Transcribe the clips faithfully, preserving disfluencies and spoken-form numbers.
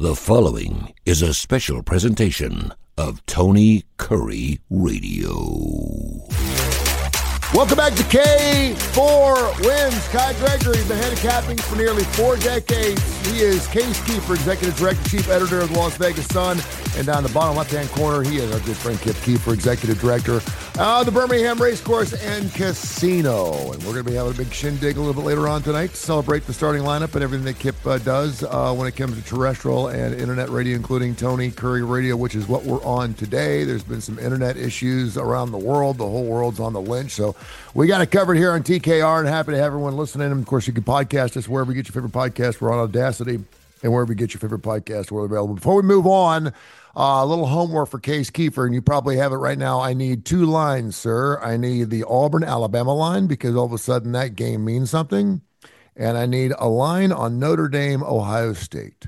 The following is a special presentation of Tony Curry Radio. Welcome back to K four Wins. Kai Gregory, the head of capping for nearly four decades. He is Case Keefer, Executive Director, Chief Editor of the Las Vegas Sun. And down the bottom left-hand corner, he is our good friend Kip Keefer, Executive Director of the Birmingham Racecourse and Casino. And we're going to be having a big shindig a little bit later on tonight to celebrate the starting lineup and everything that Kip uh, does uh, when it comes to terrestrial and internet radio, including Tony Curry Radio, which is what we're on today. There's been some internet issues around the world. The whole world's on the lynch, so we got it covered here on T K R, and happy to have everyone listening. And of course, you can podcast us wherever you get your favorite podcast. We're on Audacity, and wherever you get your favorite podcast, we're available. Before we move on, uh, a little homework for Case Keefer, and you probably have it right now. I need two lines, sir. I need the Auburn, Alabama line, because all of a sudden that game means something. And I need a line on Notre Dame, Ohio State.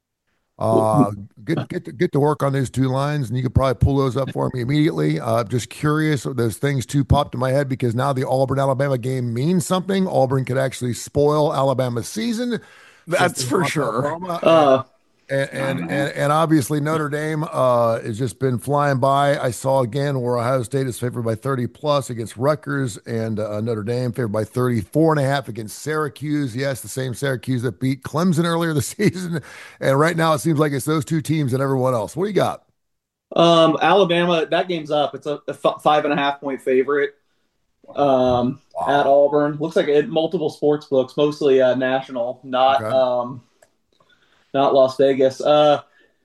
Uh, get get to, get to work on those two lines, and you could probably pull those up for me immediately. Uh, just curious, those things two popped in my head because now the Auburn Alabama game means something. Auburn could actually spoil Alabama's season. That's for sure. Uh, and and, and and obviously Notre Dame uh, has just been flying by. I saw again where Ohio State is favored by thirty plus against Rutgers, and uh, Notre Dame favored by thirty-four and a half against Syracuse. Yes, the same Syracuse that beat Clemson earlier this season. And right now it seems like it's those two teams and everyone else. What do you got? Um, Alabama, that game's up. It's a, a f- five and a half point favorite um, wow. at Auburn. Looks like it, multiple sports books, mostly uh, national, not okay. um, not Las Vegas. Uh,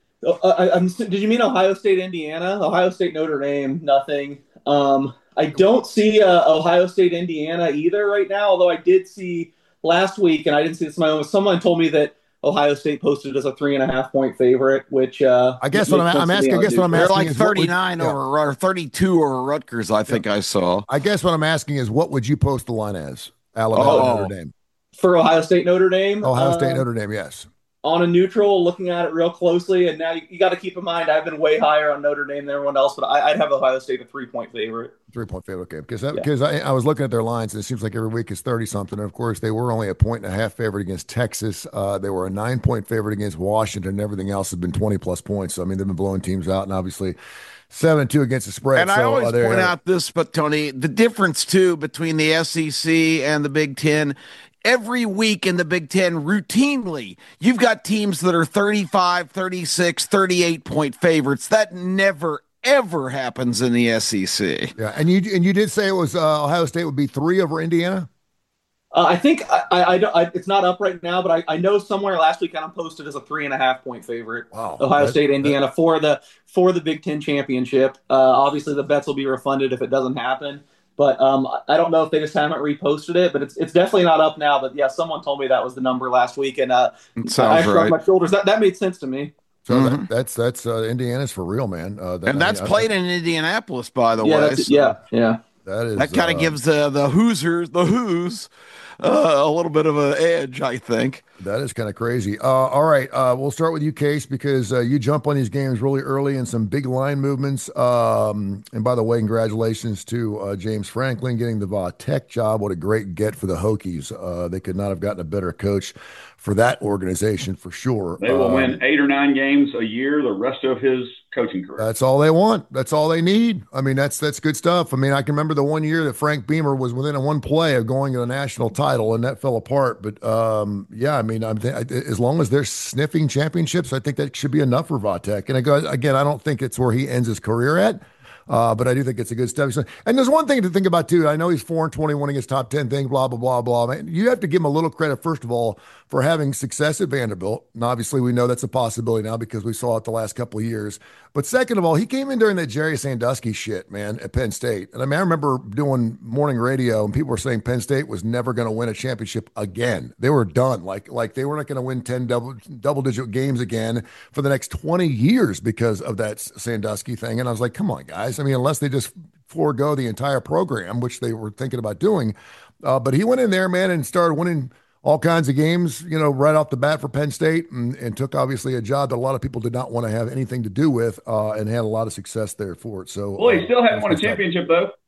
I, I'm, did you mean Ohio State, Indiana? Ohio State, Notre Dame, nothing. Um, I don't see uh, Ohio State, Indiana either right now, although I did see last week, and I didn't see this. My someone told me that Ohio State posted as a three and a half point favorite, which uh, I guess what I'm, I'm asking. I guess what I'm They're asking like is thirty-nine would, over yeah. or thirty-two over Rutgers. I think yeah. I saw. I guess what I'm asking is, what would you post the line as? Alabama, oh. Notre Dame for Ohio State, Notre Dame. Ohio State, uh, Notre Dame. Yes. On a neutral, looking at it real closely, and now you, you got to keep in mind I've been way higher on Notre Dame than everyone else, but I, I'd have Ohio State a three-point favorite. Three-point favorite, okay. Because that, yeah. because I, I was looking at their lines, and it seems like every week is thirty-something. And, of course, they were only a point and a half favorite against Texas. Uh, they were a nine-point favorite against Washington, and everything else has been twenty-plus points. So, I mean, they've been blowing teams out, and obviously seven two against the spread. And so, I always uh, point out this, but, Tony, the difference, too, between the S E C and the Big Ten – every week in the Big Ten, routinely, you've got teams that are thirty-five, thirty-six, thirty-eight point favorites. That never, ever happens in the S E C. Yeah, and you and you did say it was uh, Ohio State would be three over Indiana? Uh, I think I, I, I, I, it's not up right now, but I, I know somewhere last week I'm posted as a three and a half point favorite. Wow. Ohio that, State, Indiana that, for the for the Big Ten championship. Uh, obviously, the bets will be refunded if it doesn't happen. But um, I don't know if they just haven't reposted it, but it's it's definitely not up now. But yeah, someone told me that was the number last week, and uh, I shrugged right. my shoulders. That that made sense to me. So mm-hmm. that, that's that's uh, Indiana's for real, man. Uh, that, and that's I mean, played I, in Indianapolis, by the yeah, way. That's, so yeah, yeah. That is that kind of uh, gives the the Hoosiers, the Who's, uh, a little bit of an edge, I think. That is kind of crazy. Uh, all right, uh, we'll start with you, Case, because uh, you jump on these games really early and some big line movements. Um, and by the way, congratulations to uh, James Franklin getting the Va Tech job. What a great get for the Hokies. Uh, they could not have gotten a better coach for that organization, for sure. They will um, win eight or nine games a year the rest of his coaching career. That's all they want. That's all they need. I mean, that's that's good stuff. I mean, I can remember the one year that Frank Beamer was within a one play of going to a national title, and that fell apart. But um, yeah, I mean, I'm th- as long as they're sniffing championships, I think that should be enough for Va Tech. And I go, again, I don't think it's where he ends his career at. Uh, but I do think it's a good step. And there's one thing to think about, too. I know he's four and twenty-one against top ten things, blah, blah, blah, blah. Man, you have to give him a little credit, first of all, for having success at Vanderbilt. And obviously, we know that's a possibility now because we saw it the last couple of years. But second of all, he came in during that Jerry Sandusky shit, man, at Penn State. And I mean, I remember doing morning radio, and people were saying Penn State was never going to win a championship again. They were done. Like, like they were not going to win ten double, double-digit games again for the next twenty years because of that Sandusky thing. And I was like, come on, guys. I mean, unless they just forego the entire program, which they were thinking about doing. Uh, but he went in there, man, and started winning all kinds of games, you know, right off the bat for Penn State, and, and took obviously a job that a lot of people did not want to have anything to do with, uh, and had a lot of success there for it. So, well, he uh, still hadn't won a championship, though.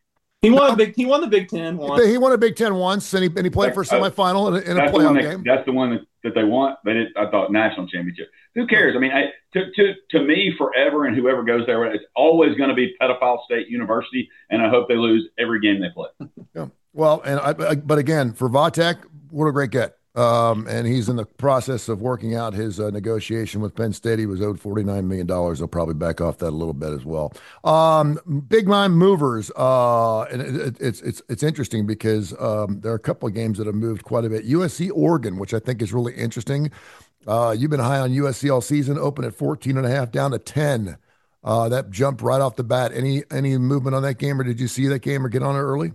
He won a big. He won the Big Ten once. He won a Big Ten once, and he, and he played for a semifinal in a, in a playoff that, game. That's the one that, that they want. But it, I thought national championship. Who cares? I mean, I, to to to me, forever, and whoever goes there, it's always going to be Pedophile State University, and I hope they lose every game they play. Yeah. Well, and I, I, but again, for Vatek, what a great get. Um, and he's in the process of working out his uh, negotiation with Penn State. He was owed forty-nine million dollars. He'll probably back off that a little bit as well. Um, big line movers. Uh, and it, it, it's it's it's interesting because um, there are a couple of games that have moved quite a bit. U S C Oregon, which I think is really interesting. Uh, you've been high on U S C all season, open at fourteen and a half, down to ten. Uh, that jumped right off the bat. Any any movement on that game, or did you see that game or get on it early?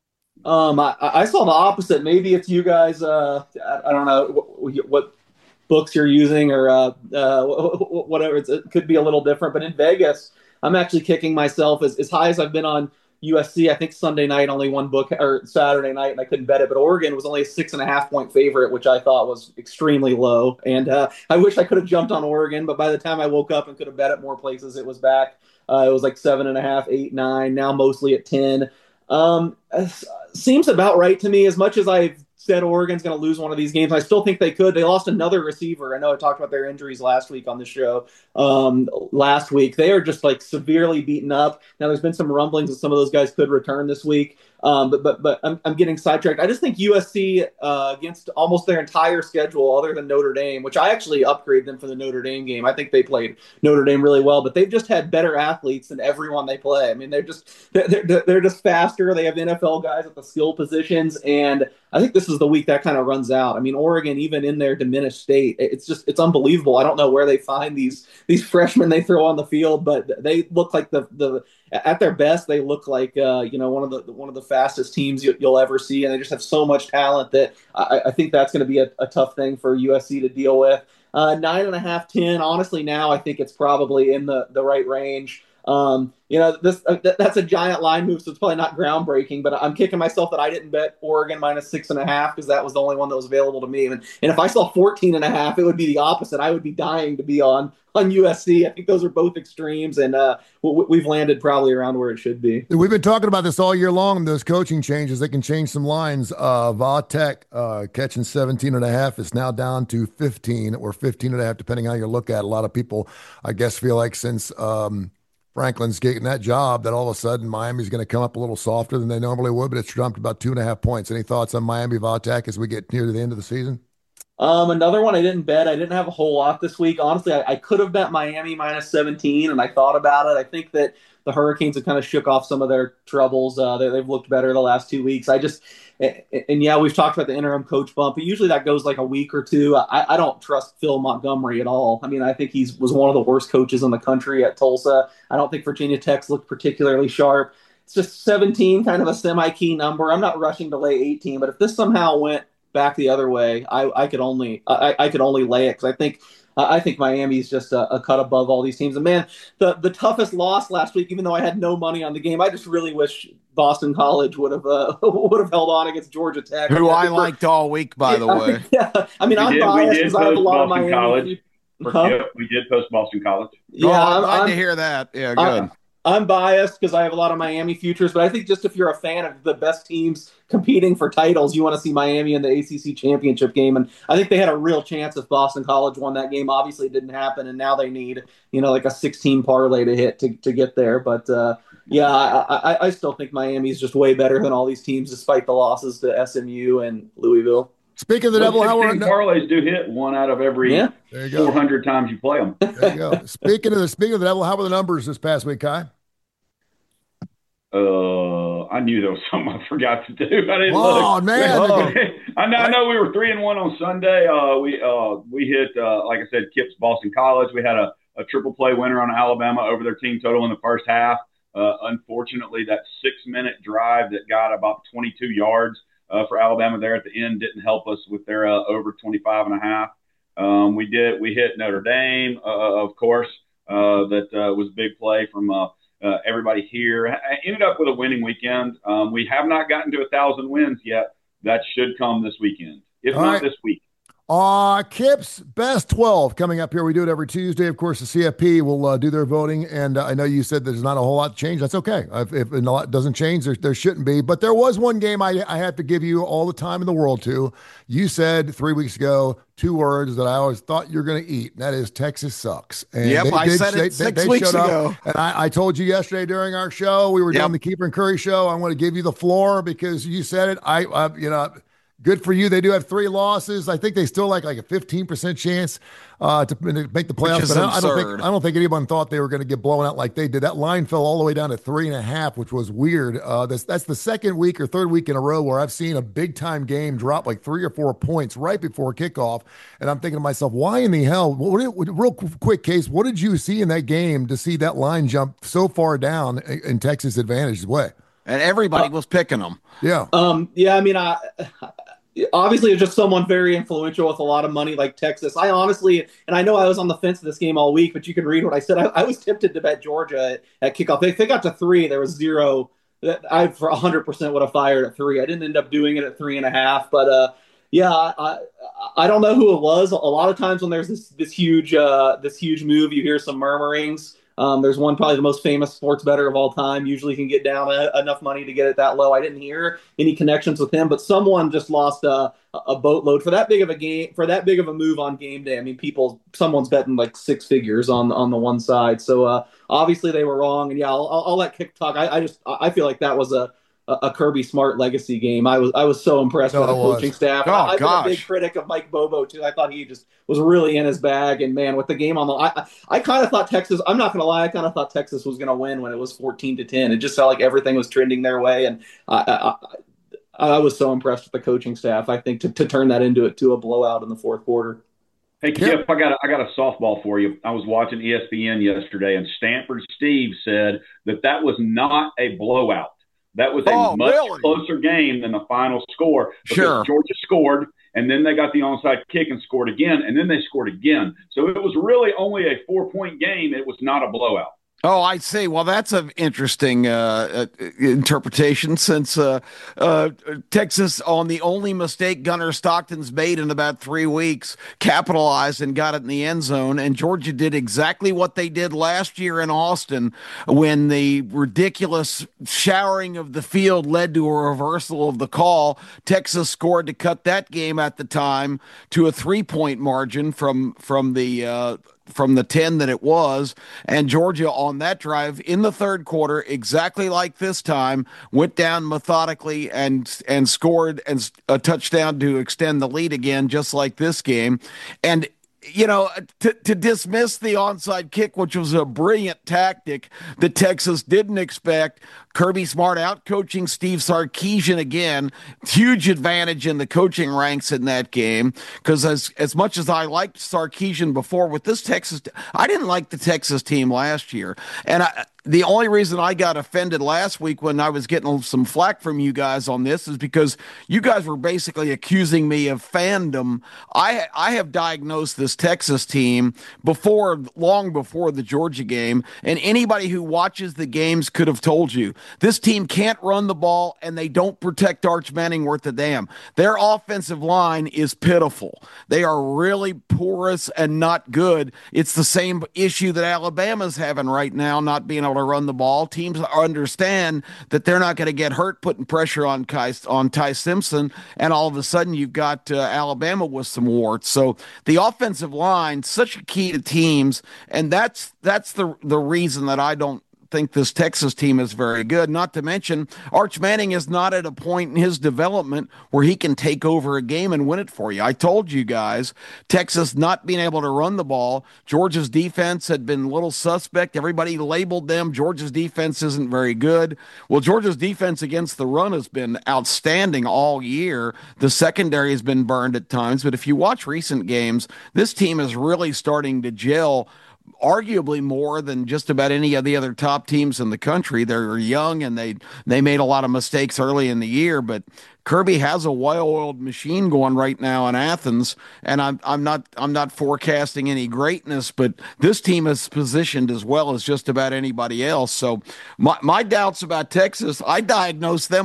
Um, I, I saw the opposite. Maybe it's you guys. Uh, I, I don't know what, what books you're using or uh, uh, whatever. It's, it could be a little different. But in Vegas, I'm actually kicking myself as, as high as I've been on U S C. I think Sunday night only one book or Saturday night, and I couldn't bet it. But Oregon was only a six and a half point favorite, which I thought was extremely low. And uh, I wish I could have jumped on Oregon, but by the time I woke up and could have bet it more places, it was back. Uh, it was like seven and a half, eight, nine. Now mostly at ten. Um, seems about right to me. As much as I've said Oregon's going to lose one of these games, I still think they could. They lost another receiver. I know I talked about their injuries last week on the show. Um, last week, they are just like severely beaten up. Now there's been some rumblings that some of those guys could return this week. Um, but but but I'm, I'm getting sidetracked. I just think U S C uh, against almost their entire schedule, other than Notre Dame, which I actually upgraded them for the Notre Dame game. I think they played Notre Dame really well, but they've just had better athletes than everyone they play. I mean, they're just they're they're just faster. They have N F L guys at the skill positions, and I think this is the week that kind of runs out. I mean, Oregon, even in their diminished state, it's just it's unbelievable. I don't know where they find these these freshmen they throw on the field, but they look like the the at their best, they look like uh, you know one of the one of the fastest teams you, you'll ever see, and they just have so much talent that I, I think that's going to be a, a tough thing for U S C to deal with. Uh, nine and a half, ten. Honestly, now I think it's probably in the the right range. Um, you know, this uh, th- that's a giant line move, so it's probably not groundbreaking, but I'm kicking myself that I didn't bet Oregon minus six and a half because that was the only one that was available to me. And, and if I saw fourteen and a half, it would be the opposite. I would be dying to be on on U S C. I think those are both extremes, and uh, we've landed probably around where it should be. We've been talking about this all year long. Those coaching changes, they can change some lines. Uh, Vatek uh, catching seventeen and a half is now down to fifteen or fifteen and a half, depending on how you look at it. A lot of people, I guess, feel like since um, Franklin's getting that job, that all of a sudden Miami's going to come up a little softer than they normally would, but it's jumped about two and a half points. Any thoughts on Miami Vatek as we get near to the end of the season? Um, another one I didn't bet. I didn't have a whole lot this week. Honestly, I, I could have bet Miami minus seventeen, and I thought about it. I think that the Hurricanes have kind of shook off some of their troubles. Uh, they, they've looked better the last two weeks. I just, and, and yeah, we've talked about the interim coach bump, but usually that goes like a week or two. I, I don't trust Phil Montgomery at all. I mean, I think he's was one of the worst coaches in the country at Tulsa. I don't think Virginia Tech's looked particularly sharp. It's just seventeen, kind of a semi-key number. I'm not rushing to lay eighteen, but if this somehow went back the other way, I, I could only I, I could only lay it because I think I think Miami's just a, a cut above all these teams. And man, the the toughest loss last week, even though I had no money on the game, I just really wish Boston College would have uh, would have held on against Georgia Tech, who I, I liked all week, by yeah, the way. Yeah, I mean, we I'm did, biased because I have a lot of Miami. College. Huh? Yeah, we did post Boston College. Yeah, oh, I'm, I'm glad I'm, to hear that. Yeah, good. I'm, I'm biased because I have a lot of Miami futures, but I think just if you're a fan of the best teams competing for titles, you want to see Miami in the A C C championship game. And I think they had a real chance if Boston College won that game. Obviously, it didn't happen, and now they need, you know, like a sixteen parlay to hit to, to get there. But, uh, yeah, I, I, I still think Miami is just way better than all these teams, despite the losses to S M U and Louisville. Speaking of the well, devil, how are parlays do hit one out of every yeah. four hundred times you play them. There you go. Speaking of the speaking of the devil, how were the numbers this past week, Kai? Uh, I knew there was something I forgot to do. I didn't oh, look. man! Oh. I know. I know. We were three and one on Sunday. Uh, we uh we hit uh like I said, Kip's Boston College. We had a, a triple play winner on Alabama over their team total in the first half. Uh, unfortunately, that six minute drive that got about twenty-two yards uh, for Alabama there at the end didn't help us with their uh, over twenty-five and a half. Um, we did. We hit Notre Dame, uh, of course. Uh, that uh, was a big play from. Uh, Uh, everybody here. I ended up with a winning weekend. Um, we have not gotten to a thousand wins yet. That should come this weekend, if All not right. this week. Uh, Kip's Best twelve coming up here. We do it every Tuesday. Of course, the C F P will uh, do their voting. And uh, I know you said there's not a whole lot to change. That's okay. If, if a lot doesn't change, there, there shouldn't be. But there was one game I, I have to give you all the time in the world to. You said three weeks ago two words that I always thought you're going to eat, and that is Texas sucks. And yep, they I did, said they, it six they, they weeks showed ago. Up, and I, I told you yesterday during our show, we were yep. doing the Keeper and Curry show. I want to give you the floor because you said it. I, I you know, good for you. They do have three losses. I think they still like like a fifteen percent chance uh, to make the playoffs. But I, I don't think I don't think anyone thought they were going to get blown out like they did. That line fell all the way down to three and a half, which was weird. Uh, that's that's the second week or third week in a row where I've seen a big time game drop like three or four points right before kickoff, and I'm thinking to myself, why in the hell? What, what, real quick case, what did you see in that game to see that line jump so far down in, in Texas advantage's way? And everybody uh, was picking them. Yeah. Um. Yeah. I mean, I. Obviously, it's just someone very influential with a lot of money like Texas. I honestly, and I know I was on the fence of this game all week, but you can read what I said. I, I was tempted to bet Georgia at, at kickoff. If they got to three, there was zero. That I for one hundred percent would have fired at three. I didn't end up doing it at three and a half, but uh, yeah, I, I don't know who it was. A lot of times when there's this this huge uh, this huge move, you hear some murmurings. Um, there's one, probably the most famous sports bettor of all time, usually can get down a, enough money to get it that low. I didn't hear any connections with him, but someone just lost a, a boatload for that big of a game, for that big of a move on game day. I mean, people, someone's betting like six figures on on the one side. So uh, obviously they were wrong. And yeah, I'll, I'll, I'll let Kick talk. I, I just, I feel like that was a, a Kirby Smart legacy game. I was I was so impressed no, with the coaching staff. Oh, I've gosh. been a big critic of Mike Bobo too. I thought he just was really in his bag. And man, with the game on the, I I, I kind of thought Texas. I'm not going to lie. I kind of thought Texas was going to win when it was fourteen to ten. It just felt like everything was trending their way, and I I, I was so impressed with the coaching staff. I think to, to turn that into it to a blowout in the fourth quarter. Hey, Kip, I got a, I got a softball for you. I was watching E S P N yesterday, and Stanford Steve said that that was not a blowout. That was a oh, much really? closer game than the final score. Because sure. Georgia scored, and then they got the onside kick and scored again, and then they scored again. So it was really only a four-point game. It was not a blowout. Oh, I see. Well, that's an interesting uh, uh, interpretation since uh, uh, Texas, on the only mistake Gunnar Stockton's made in about three weeks, capitalized and got it in the end zone. And Georgia did exactly what they did last year in Austin when the ridiculous showering of the field led to a reversal of the call. Texas scored to cut that game at the time to a three-point margin from, from the uh, from the ten that it was, and Georgia on that drive in the third quarter, exactly like this time, went down methodically and and scored and a touchdown to extend the lead again, just like this game. And you know, to, to dismiss the onside kick, which was a brilliant tactic that Texas didn't expect. Kirby Smart out coaching Steve Sarkisian again. Huge advantage in the coaching ranks in that game, because as as much as I liked Sarkisian before, with this Texas, I didn't like the Texas team last year. And I, the only reason I got offended last week when I was getting some flack from you guys on this is because you guys were basically accusing me of fandom. I I have diagnosed this Texas team before, long before the Georgia game, and anybody who watches the games could have told you this team can't run the ball and they don't protect Arch Manning worth a damn. Their offensive line is pitiful. They are really porous and not good. It's the same issue that Alabama's having right now, not being able to run the ball. Teams understand that they're not going to get hurt putting pressure on Kai, on Ty Simpson, and all of a sudden you've got uh, Alabama with some warts. So the offensive line, such a key to teams, and that's that's the the reason that I don't think this Texas team is very good. Not to mention, Arch Manning is not at a point in his development where he can take over a game and win it for you. I told you guys, Texas not being able to run the ball. Georgia's defense had been a little suspect. Everybody labeled them. Georgia's defense isn't very good. Well, Georgia's defense against the run has been outstanding all year. The secondary has been burned at times, but if you watch recent games, this team is really starting to gel, arguably more than just about any of the other top teams in the country. They're young and they they made a lot of mistakes early in the year, but Kirby has a well-oiled machine going right now in Athens, and I'm I'm not I'm not forecasting any greatness, but this team is positioned as well as just about anybody else. So my my doubts about Texas, I diagnosed them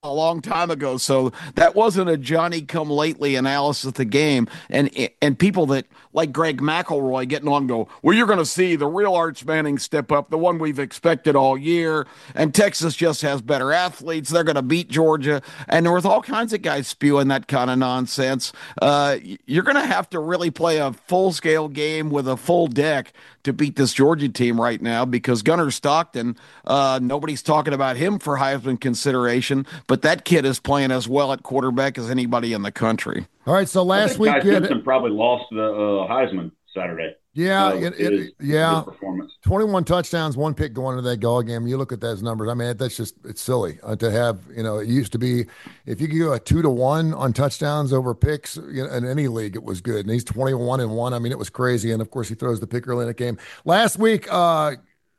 a long time ago, so that wasn't a Johnny-come-lately analysis of the game. And and people that like Greg McElroy getting on go, well, you're going to see the real Arch Manning step up, the one we've expected all year. And Texas just has better athletes. They're going to beat Georgia. And there was all kinds of guys spewing that kind of nonsense. Uh, you're going to have to really play a full-scale game with a full deck to beat this Georgia team right now, because Gunnar Stockton, uh, nobody's talking about him for Heisman consideration, but that kid is playing as well at quarterback as anybody in the country. All right, so last week, Guy Simpson probably lost the uh, Heisman Saturday. Yeah, uh, it, it, his, yeah. his performance. twenty-one touchdowns, one pick going into that Gaul game. You look at those numbers. I mean, that's just, it's silly uh, to have, you know, it used to be, if you could go a two to one on touchdowns over picks, you know, in any league, it was good. And he's twenty-one and one. I mean, it was crazy. And of course, he throws the pick early in the game. Last week, uh,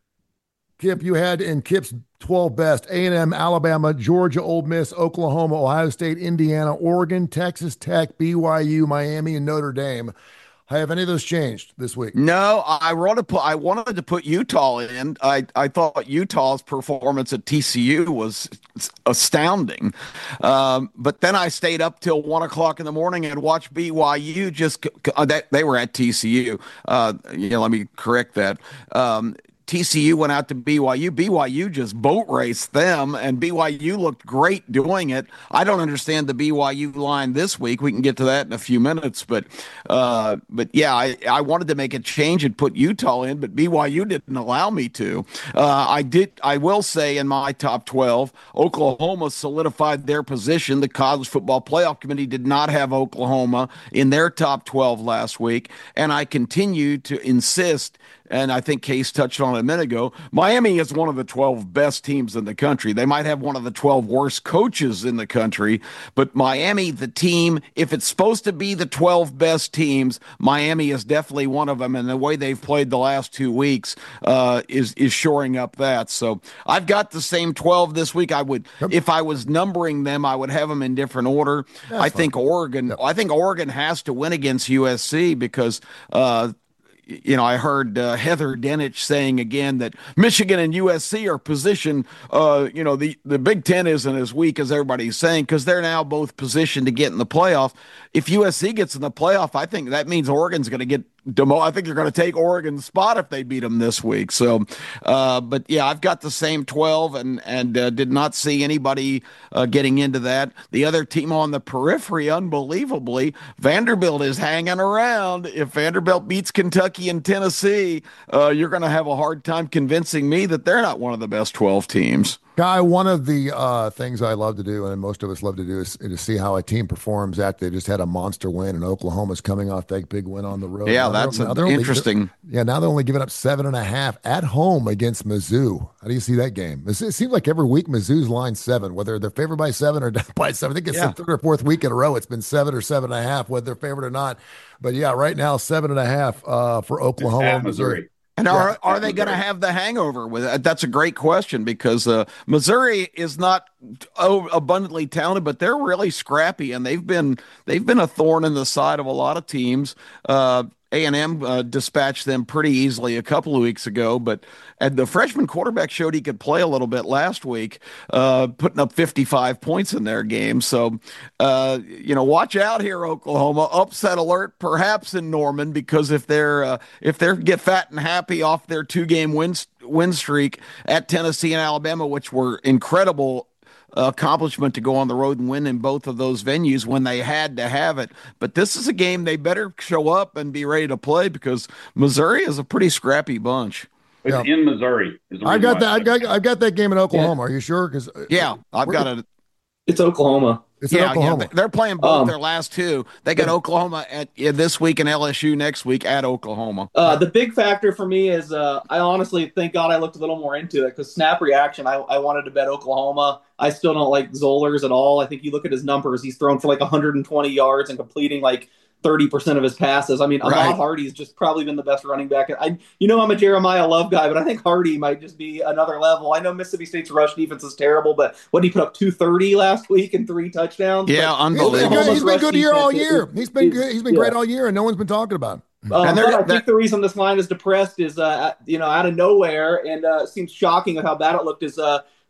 Kip, you had in Kip's twelve best: A and M, Alabama, Georgia, Ole Miss, Oklahoma, Ohio State, Indiana, Oregon, Texas Tech, B Y U, Miami, and Notre Dame. Have any of those changed this week? No, I wanted to put I wanted to put Utah in. I, I thought Utah's performance at T C U was astounding, um, but then I stayed up till one o'clock in the morning and watched B Y U. Just uh, they, they were at T C U. Uh, you know, let me correct that. Um, T C U went out to B Y U. B Y U just boat raced them, and B Y U looked great doing it. I don't understand the B Y U line this week. We can get to that in a few minutes, but uh, but yeah, I, I wanted to make a change and put Utah in, but B Y U didn't allow me to. Uh, I did. I will say in my top twelve, Oklahoma solidified their position. The College Football Playoff Committee did not have Oklahoma in their top twelve last week, and I continue to insist. And I think Case touched on it a minute ago. Miami is one of the twelve best teams in the country. They might have one of the twelve worst coaches in the country, but Miami, the team, if it's supposed to be the twelve best teams, Miami is definitely one of them. And the way they've played the last two weeks uh, is is shoring up that. So I've got the same twelve this week. I would, yep. If I was numbering them, I would have them in different order. That's I think fine. Oregon. Yep. I think Oregon has to win against U S C because. Uh, You know, I heard uh, Heather Dinich saying again that Michigan and U S C are positioned, uh, you know, the, the Big Ten isn't as weak as everybody's saying because they're now both positioned to get in the playoff. If U S C gets in the playoff, I think that means Oregon's going to get demo. I think they're going to take Oregon's spot if they beat them this week. So, uh, but yeah, I've got the same twelve and and uh, did not see anybody uh, getting into that. The other team on the periphery, unbelievably, Vanderbilt is hanging around. If Vanderbilt beats Kentucky and Tennessee, uh, you're going to have a hard time convincing me that they're not one of the best twelve teams. Guy, one of the uh, things I love to do, and most of us love to do, is to see how a team performs after they just had a monster win, and Oklahoma's coming off that big win on the road. Yeah, now that's they're, they're interesting. Only, yeah, now they're only giving up seven and a half at home against Mizzou. How do you see that game? It seems like every week Mizzou's line seven, whether they're favored by seven or down by seven. I think it's yeah. the third or fourth week in a row. It's been seven or seven and a half, whether they're favored or not. But yeah, right now seven and a half uh, for Oklahoma and Missouri. Missouri. And are are they going to have the hangover with it? That's a great question because uh, Missouri is not oh, abundantly talented, but they're really scrappy, and they've been they've been a thorn in the side of a lot of teams. Uh, A and M uh, dispatched them pretty easily a couple of weeks ago, but and the freshman quarterback showed he could play a little bit last week, uh, putting up fifty-five points in their game. So, uh, you know, watch out here, Oklahoma. Upset alert, perhaps in Norman, because if they're uh, if they get fat and happy off their two-game win win streak at Tennessee and Alabama, which were incredible. Accomplishment to go on the road and win in both of those venues when they had to have it. But this is a game they better show up and be ready to play because Missouri is a pretty scrappy bunch. It's yeah. in Missouri. I got that. I got. I got that game in Oklahoma. Yeah. Are you sure? Because yeah, I've got it. It's Oklahoma. It's yeah, Oklahoma. Yeah, they're playing both um, their last two. They got yeah. Oklahoma at yeah, this week and L S U next week at Oklahoma. Uh, the big factor for me is uh, I honestly, thank God I looked a little more into it because snap reaction, I, I wanted to bet Oklahoma. I still don't like Zollers at all. I think you look at his numbers, he's thrown for like one hundred twenty yards and completing like thirty percent of his passes. I mean, right. Ahmad Hardy's just probably been the best running back. I, you know, I'm a Jeremiah Love guy, but I think Hardy might just be another level. I know Mississippi State's rush defense is terrible, but what did he put up two thirty last week and three touchdowns? Yeah, but unbelievable. He's been, he's been good here all year. Is, he's been is, good. He's been yeah. great all year, and no one's been talking about him. Um, and but I think the reason this line is depressed is, uh, you know, out of nowhere, and uh, it seems shocking of how bad it looked. Is uh,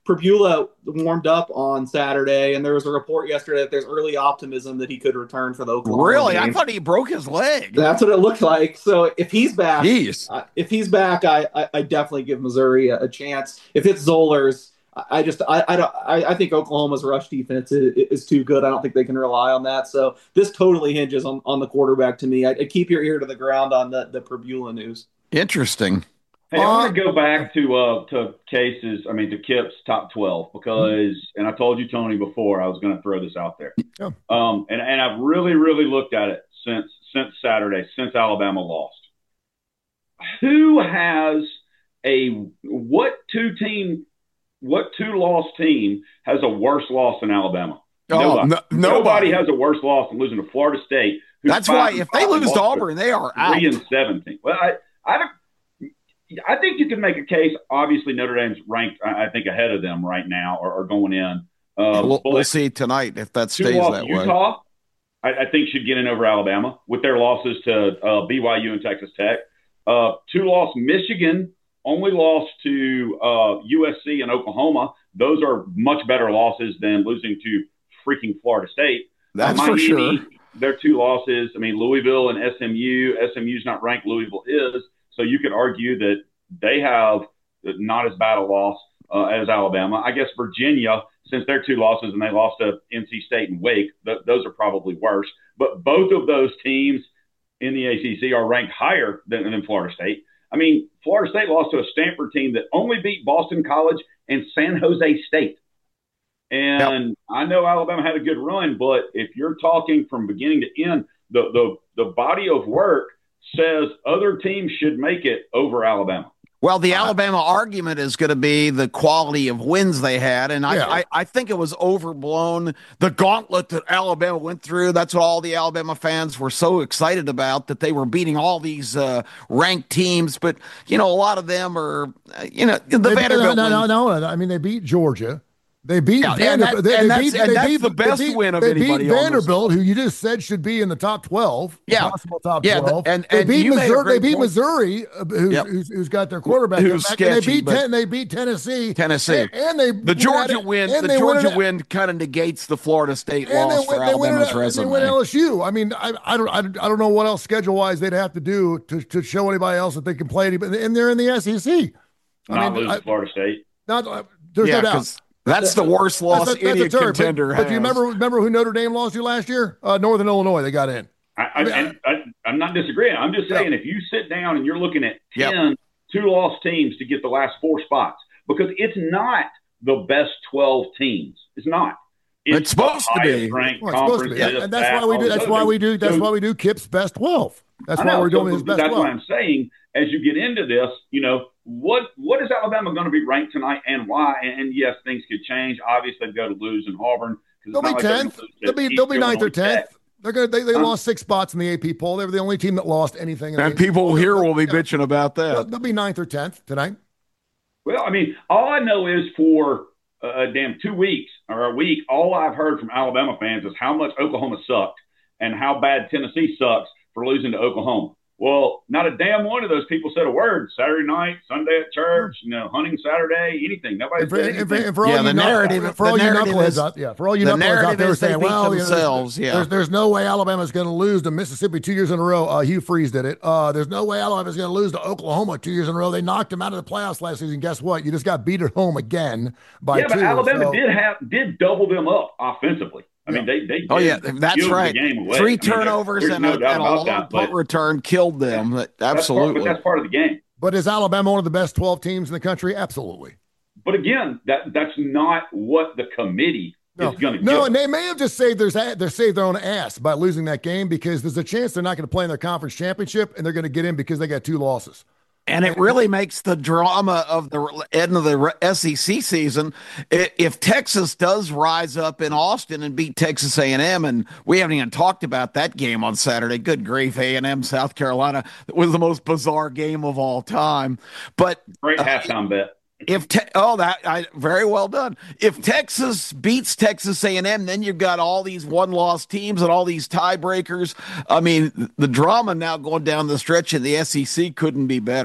Pribula warmed up on Saturday, and there was a report yesterday that there's early optimism that he could return for the Oklahoma Really? game. I thought he broke his leg. That's what it looked like. So if he's back, Jeez. uh, if he's back, I, I, I definitely give Missouri a, a chance. If it's Zollers, I, I just I I don't I, I think Oklahoma's rush defense is, is too good. I don't think they can rely on that. So this totally hinges on, on the quarterback to me. I, I keep your ear to the ground on the the Pribula news. Interesting. Hey, I want to go back to uh, to Case's, I mean, to Kip's top twelve because, and I told you, Tony, before I was going to throw this out there. Yeah. Um, and, and I've really, really looked at it since since Saturday, since Alabama lost. Who has a what two team, what two loss team has a worse loss than Alabama? Oh, nobody. No, nobody. nobody has a worse loss than losing to Florida State. That's why if they lose to Auburn, they are out. Three and seventeen. Well, I, I don't. I think you can make a case. Obviously, Notre Dame's ranked, I think, ahead of them right now, or, or going in. Um, we'll, we'll see tonight if that stays that Utah, way. I, I think should get in over Alabama with their losses to uh, B Y U and Texas Tech. Uh, two loss Michigan, only lost to uh, U S C and Oklahoma. Those are much better losses than losing to freaking Florida State. That's uh, for Miami, sure. Their two losses. I mean, Louisville and S M U. S M U's not ranked. Louisville is. So you could argue that they have not as bad a loss uh, as Alabama. I guess Virginia, since they're two losses and they lost to N C State and Wake, th- those are probably worse. But both of those teams in the A C C are ranked higher than, than Florida State. I mean, Florida State lost to a Stanford team that only beat Boston College and San Jose State. And yep. I know Alabama had a good run, but if you're talking from beginning to end, the the the body of work says other teams should make it over Alabama. Well, the Alabama argument is going to be the quality of wins they had, and I, yeah. I, I think it was overblown. The gauntlet that Alabama went through, that's what all the Alabama fans were so excited about, that they were beating all these uh, ranked teams. But, you know, a lot of them are, uh, you know, the they, Vanderbilt No, no, win. no, no. I mean, they beat Georgia. They beat Yeah, Vanderbilt. and, that, they, and they that's, beat, and they that's beat, the best they beat, win of they anybody. Beat Vanderbilt, who you just said should be in the top twelve. Yeah, possible top yeah, twelve. And, they and beat you Missouri. They beat point. Missouri, uh, who's, yep. who's, who's got their quarterback. Who's back, sketchy, and they beat but ten, They beat Tennessee. Tennessee, and, and they the Georgia it, win. And the they Georgia win, win kind of negates the Florida State and loss they for win, they Alabama's win, resume. They win L S U. I mean, I, I don't, I, I don't know what else schedule wise they'd have to do to, to show anybody else that they can play. Anybody, and they're in the S E C. I Not mean, lose I, Florida State. Not, uh, there's yeah, no doubt. That's the worst loss that's a, that's any a turn, contender but, has. but do you remember remember who Notre Dame lost to last year? Uh, Northern Illinois. They got in. I, I, and I, I'm not disagreeing. I'm just saying, yeah. if you sit down and you're looking at ten yep. two-loss teams to get the last four spots, because it's not the best twelve teams. It's not. It's, it's supposed to be. Ranked well, it's supposed to be. This, And that's that, why we do. That's why we do. That's so, why we do Kip's best twelve. That's why know, we're doing so, his best That's twelve. why I'm saying, as you get into this, you know, what what is Alabama going to be ranked tonight and why? And, and yes, things could change. Obviously, they've got to lose in Auburn. They'll be tenth. Like they'll be they'll be ninth or tenth. They're gonna they, they huh? lost six spots in the A P poll. They were the only team that lost anything. And people here will be bitching about that. They'll, they'll be ninth or tenth tonight. Well, I mean, all I know is for uh, damn two weeks or a week, all I've heard from Alabama fans is how much Oklahoma sucked and how bad Tennessee sucks for losing to Oklahoma. Well, not a damn one of those people said a word. Saturday night, Sunday at church, you know, hunting Saturday, anything. Nobody said anything. And for, and for yeah, all the you narrative, knuckleheads, for all you knuckleheads out, yeah, for all you knuckleheads out there saying, well, you know, there's, yeah. yeah. there's, there's no way Alabama's going to lose to Mississippi two years in a row. Uh, Hugh Freeze did it. Uh, there's no way Alabama's going to lose to Oklahoma two years in a row. They knocked them out of the playoffs last season. Guess what? You just got beat at home again by yeah, two. Yeah, but Alabama so. did have did double them up offensively. I yeah. mean, they they oh yeah, that's right. Three turnovers I mean, and, a, and a long that, punt return killed them. Yeah, Absolutely, that's part, but that's part of the game. But is Alabama one of the best twelve teams in the country? Absolutely. But again, that that's not what the committee no. is going to do. No, and they may have just saved their they saved their own ass by losing that game, because there's a chance they're not going to play in their conference championship and they're going to get in because they got two losses. And it really makes the drama of the end of the S E C season. If Texas does rise up in Austin and beat Texas A and M, and we haven't even talked about that game on Saturday. Good grief, A and M, South Carolina. It was the most bizarre game of all time. But great uh, halftime bet. If te- oh that I, very well done. If Texas beats Texas A and M, then you've got all these one-loss teams and all these tiebreakers. I mean, the drama now going down the stretch in the S E C couldn't be better.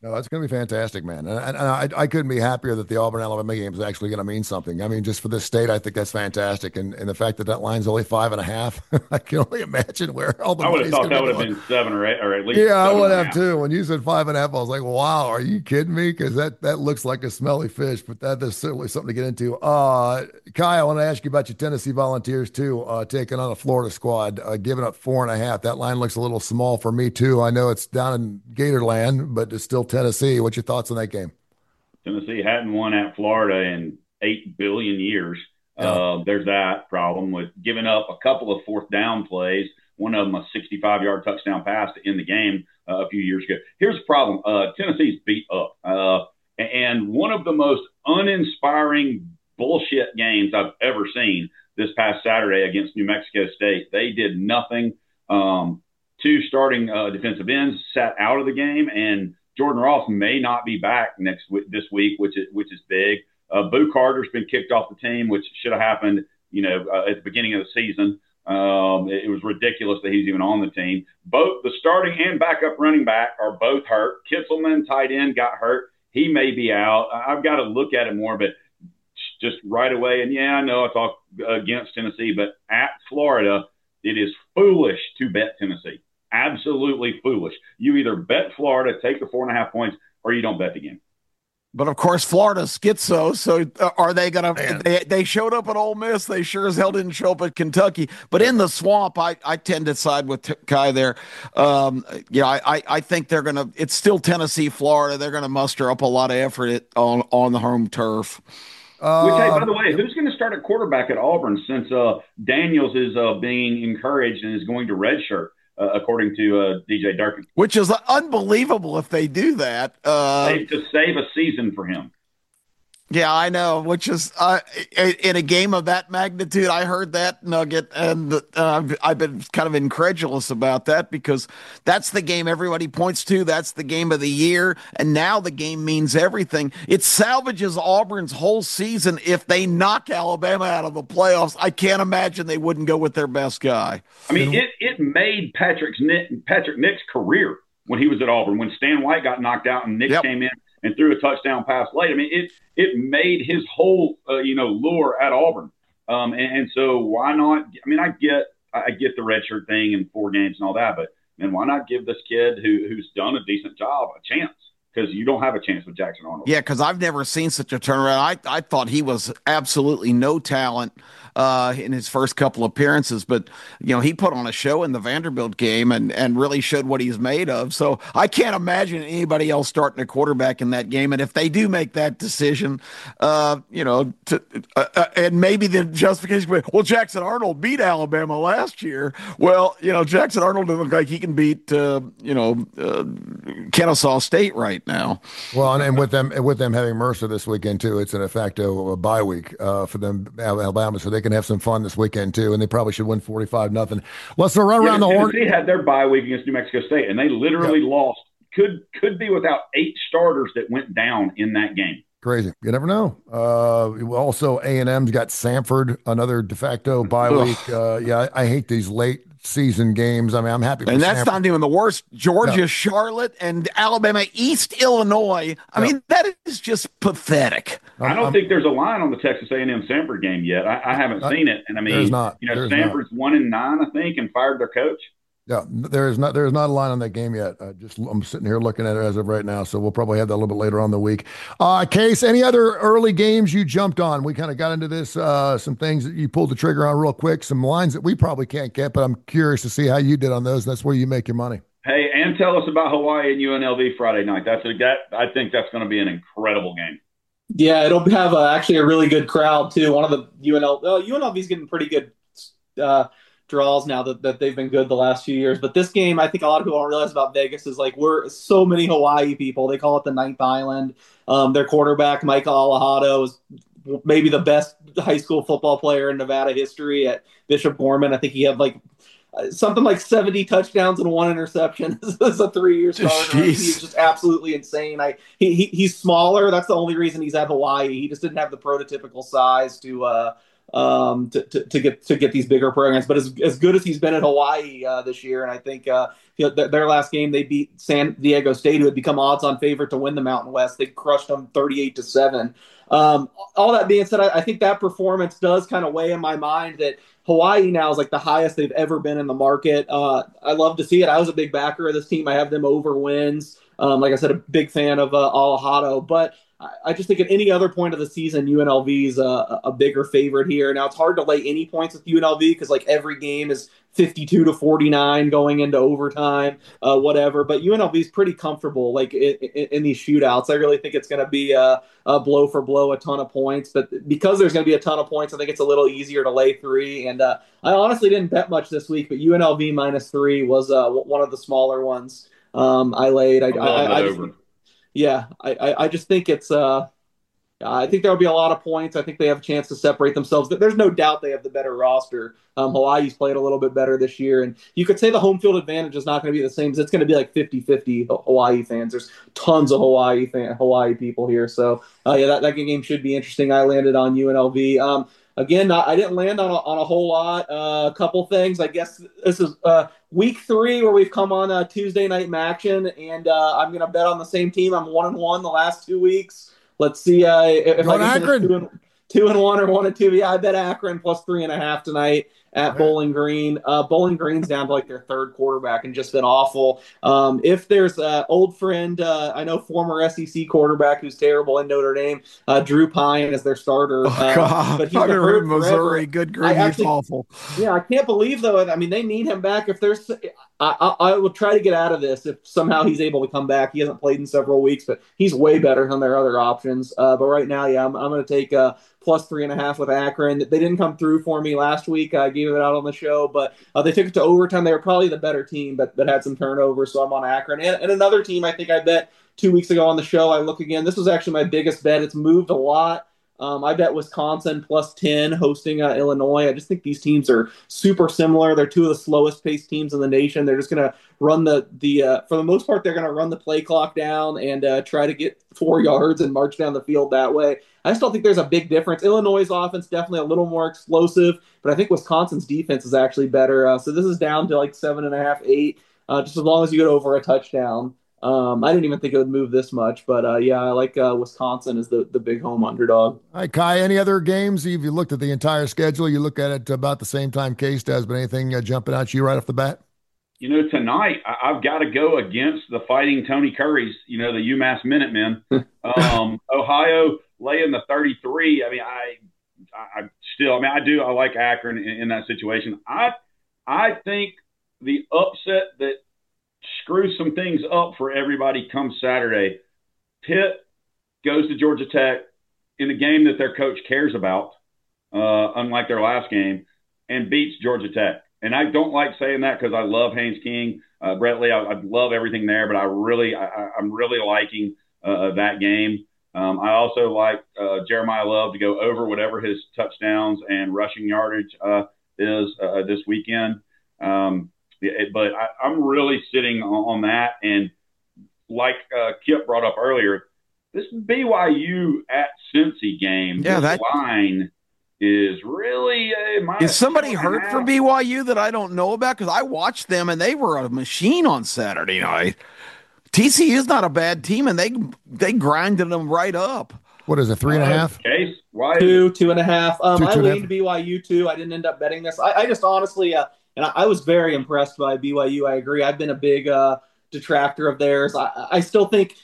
No, that's going to be fantastic, man. And, and I, I couldn't be happier that the Auburn-Alabama game is actually going to mean something. I mean, just for this state, I think that's fantastic. And, and the fact that that line's only five and a half, I can only imagine where all the I would have thought that would have going. been seven or eight, or at least. Yeah, I would have half. too. When you said five and a half, I was like, wow, are you kidding me? Because that, that looks like a smelly fish, but that is certainly something to get into. Uh, Kai, I want to ask you about your Tennessee Volunteers, too, uh, taking on a Florida squad, uh, giving up four and a half. That line looks a little small for me, too. I know it's down in Gatorland, but it's still Tennessee. What's your thoughts on that game? Tennessee hadn't won at Florida in eight billion years. Yeah. Uh, there's that problem with giving up a couple of fourth down plays. One of them a sixty-five yard touchdown pass to end the game uh, a few years ago. Here's the problem. Uh, Tennessee's beat up. Uh, and one of the most uninspiring bullshit games I've ever seen this past Saturday against New Mexico State. They did nothing. Um, two starting uh, defensive ends sat out of the game, and Jordan Ross may not be back next w- this week, which is which is big. Uh, Boo Carter's been kicked off the team, which should have happened, you know, uh, at the beginning of the season. Um, it, it was ridiculous that he's even on the team. Both the starting and backup running back are both hurt. Kitzelman, tight end, got hurt. He may be out. I've got to look at it more, but just right away. And yeah, I know I talk against Tennessee, but at Florida, it is foolish to bet Tennessee. Absolutely foolish. You either bet Florida, take the four and a half points, or you don't bet the game. But of course, Florida's schizo. So uh, are they going to? They they showed up at Ole Miss. They sure as hell didn't show up at Kentucky. But in the swamp, I, I tend to side with t- Kai there. Um, yeah, I, I I think they're going to. It's still Tennessee, Florida. They're going to muster up a lot of effort at, on on the home turf. Uh, Which, hey, by the way, who's going to start at quarterback at Auburn since uh, Daniels is uh, being encouraged and is going to redshirt? Uh, according to uh, D J Durkin. Which is unbelievable if they do that. Uh, to save a season for him. Yeah, I know, which is uh, in a game of that magnitude, I heard that nugget, and uh, I've been kind of incredulous about that because that's the game everybody points to. That's the game of the year, and now the game means everything. It salvages Auburn's whole season if they knock Alabama out of the playoffs. I can't imagine they wouldn't go with their best guy. I mean, it, it made Patrick's Patrick Nick's career when he was at Auburn, when Stan White got knocked out and Nick yep. came in and threw a touchdown pass late. I mean, it it made his whole uh, you know lure at Auburn. Um, and, and so why not? I mean, I get I get the redshirt thing and four games and all that, but man, why not give this kid who who's done a decent job a chance? Because you don't have a chance with Jackson Arnold. Yeah, because I've never seen such a turnaround. I I thought he was absolutely no talent uh, in his first couple appearances, but you know he put on a show in the Vanderbilt game and and really showed what he's made of. So I can't imagine anybody else starting a quarterback in that game. And if they do make that decision, uh, you know, to, uh, uh, and maybe the justification, well, Jackson Arnold beat Alabama last year. Well, you know, Jackson Arnold doesn't look like he can beat uh, you know uh, Kennesaw State right now. Well, and, and with them with them having Mercer this weekend too, it's an de facto a bye week uh, for them, Alabama, so they can have some fun this weekend too, and they probably should win forty-five nothing. Let's run yeah, around the horn. They had their bye week against New Mexico State, and they literally yep. lost. Could could be without eight starters that went down in that game. Crazy. You never know. Uh, also, A and M's got Samford, another de facto bye Ugh. week. Uh, yeah, I, I hate these late season games. I mean, I'm happy. And that's Samford. not even the worst. Georgia, no. Charlotte, and Alabama, East Illinois. I no. mean, that is just pathetic. I don't I'm, think there's a line on the Texas A and M Samford game yet. I, I haven't not, seen it. And I mean, not, you know, Samford's not. one and nine, I think, and fired their coach. Yeah, there is not there is not a line on that game yet. I just I'm sitting here looking at it as of right now, so we'll probably have that a little bit later on in the week. Uh, Case, any other early games you jumped on? We kind of got into this, uh, some things that you pulled the trigger on real quick, some lines that we probably can't get, but I'm curious to see how you did on those. That's where you make your money. Hey, and tell us about Hawaii and U N L V Friday night. That's a, that I think that's going to be an incredible game. Yeah, it'll have a, actually a really good crowd too. One of the U N L uh, U N L V's getting pretty good Uh, draws now that, that they've been good the last few years. But this game, I think a lot of people don't realize about Vegas is like we're so many Hawaii people. They call it the ninth island. Um, their quarterback, Micah Alahado, is maybe the best high school football player in Nevada history at Bishop Gorman. I think he had like something like seventy touchdowns and one interception as a three-year starter. He's just absolutely insane. I he, he he's smaller. That's the only reason he's at Hawaii. He just didn't have the prototypical size to uh, um, to, to, to get to get these bigger programs. But as, as good as he's been at Hawaii uh, this year, and I think uh, you know, th- their last game they beat San Diego State, who had become odds-on favorite to win the Mountain West. They crushed them thirty-eight to seven. Um, all that being said, I, I think that performance does kind of weigh in my mind that Hawaii now is like the highest they've ever been in the market. Uh, I love to see it. I was a big backer of this team. I have them over wins. Um, like I said, a big fan of uh, Alejado, but I just think at any other point of the season, U N L V is a, a bigger favorite here. Now, it's hard to lay any points with U N L V because like every game is fifty-two to forty-nine going into overtime, uh, whatever. But U N L V is pretty comfortable like in, in, in these shootouts. I really think it's going to be a, a blow for blow, a ton of points. But because there's going to be a ton of points, I think it's a little easier to lay three. And uh, I honestly didn't bet much this week, but U N L V minus three was uh, one of the smaller ones um, I laid. I, I, I, I just, Yeah, I, I just think it's uh, I think there'll be a lot of points. I think they have a chance to separate themselves. There's no doubt they have the better roster. Um, Hawaii's played a little bit better this year, and you could say the home field advantage is not going to be the same. It's going to be like fifty-fifty Hawaii fans. There's tons of Hawaii fan, Hawaii people here, so uh, yeah, that, that game should be interesting. I landed on U N L V. Um, Again, I didn't land on a, on a whole lot. Uh, a couple things. I guess this is uh, week three where we've come on a Tuesday night action, and uh, I'm going to bet on the same team. I'm one and one the last two weeks. Let's see uh, if Going I can Akron. two and, two and one or one and two. Yeah, I bet Akron plus three and a half tonight at Bowling Green. Uh, Bowling Green's down to like their third quarterback and just been awful. Um, if there's an old friend, uh, I know former S E C quarterback who's terrible in Notre Dame, uh, Drew Pine is their starter. Oh, uh, God. but he's I've been never hurt heard Missouri. forever. Good I grief, actually- he's awful. Yeah, I can't believe though. I mean, they need him back. If there's, I, I, I will try to get out of this if somehow he's able to come back. He hasn't played in several weeks, but he's way better than their other options. Uh, but right now, yeah, I'm, I'm going to take uh, plus three and a half with Akron. They didn't come through for me last week. I gave it out on the show, but uh, they took it to overtime. They were probably the better team, but that had some turnovers, so I'm on Akron. And, and another team I think I bet two weeks ago on the show. I look again. This was actually my biggest bet. It's moved a lot. Um, I bet Wisconsin plus ten hosting uh, Illinois. I just think these teams are super similar. They're two of the slowest paced teams in the nation. They're just going to run the, the uh, for the most part, they're going to run the play clock down and uh, try to get four yards and march down the field that way. I just don't think there's a big difference. Illinois' offense definitely a little more explosive, but I think Wisconsin's defense is actually better. Uh, so this is down to like seven and a half, eight, uh, just as long as you get over a touchdown. Um, I didn't even think it would move this much, but uh, yeah, I like uh, Wisconsin as the, the big home underdog. All right, Kai, any other games? If you looked at the entire schedule, you look at it about the same time Case does, but anything uh, jumping out to you right off the bat? You know, tonight I- I've got to go against the Fighting Tony Currys, you know, the UMass Minutemen. um, Ohio laying the thirty-three. I mean, I, I, I still, I mean, I do, I like Akron in, in that situation. I, I think the upset that screws some things up for everybody come Saturday. Pitt goes to Georgia Tech in a game that their coach cares about, uh, unlike their last game, and beats Georgia Tech. And I don't like saying that because I love Haynes King, uh, Brett Lee. I, I love everything there, but I really, I, I'm really liking uh, that game. Um, I also like uh, Jeremiah Love to go over whatever his touchdowns and rushing yardage uh, is uh, this weekend. Um, But I, I'm really sitting on, on that. And like uh, Kip brought up earlier, this B Y U at Cincy game, Yeah, this that line is really uh, my Is somebody two and a hurt for half. B Y U that I don't know about? Because I watched them and they were a machine on Saturday night. T C U is not a bad team, and they they grinded them right up. What is it, three and a Uh, half? Case, why? Two, two and a half. Um, Two, I two and a leaned half. B Y U too. I didn't end up betting this. I, I just honestly, uh, and I, I was very impressed by B Y U. I agree. I've been a big uh, detractor of theirs. I, I still think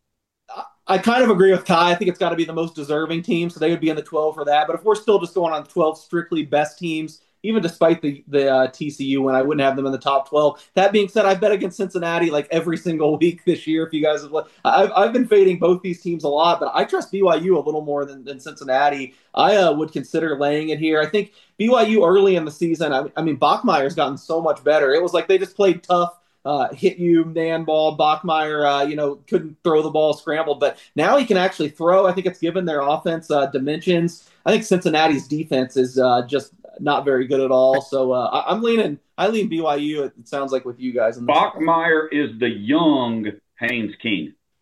I, I kind of agree with Kai. I think it's got to be the most deserving team, so they would be in the twelve for that. But if we're still just going on twelve strictly best teams, even despite the the uh, T C U win, I wouldn't have them in the top twelve. That being said, I bet against Cincinnati like every single week this year. If you guys have, I've I've been fading both these teams a lot, but I trust B Y U a little more than, than Cincinnati. I uh, would consider laying it here. I think B Y U early in the season. I, I mean, Bachmeier's gotten so much better. It was like they just played tough. Uh, hit you, man ball. Bachmeier, uh, you know, couldn't throw the ball, scrambled, but now he can actually throw. I think it's given their offense uh, dimensions. I think Cincinnati's defense is uh, just not very good at all. So uh, I, I'm leaning, I lean B Y U. It, it sounds like with you guys. In this Bachmeier is the young Haynes King.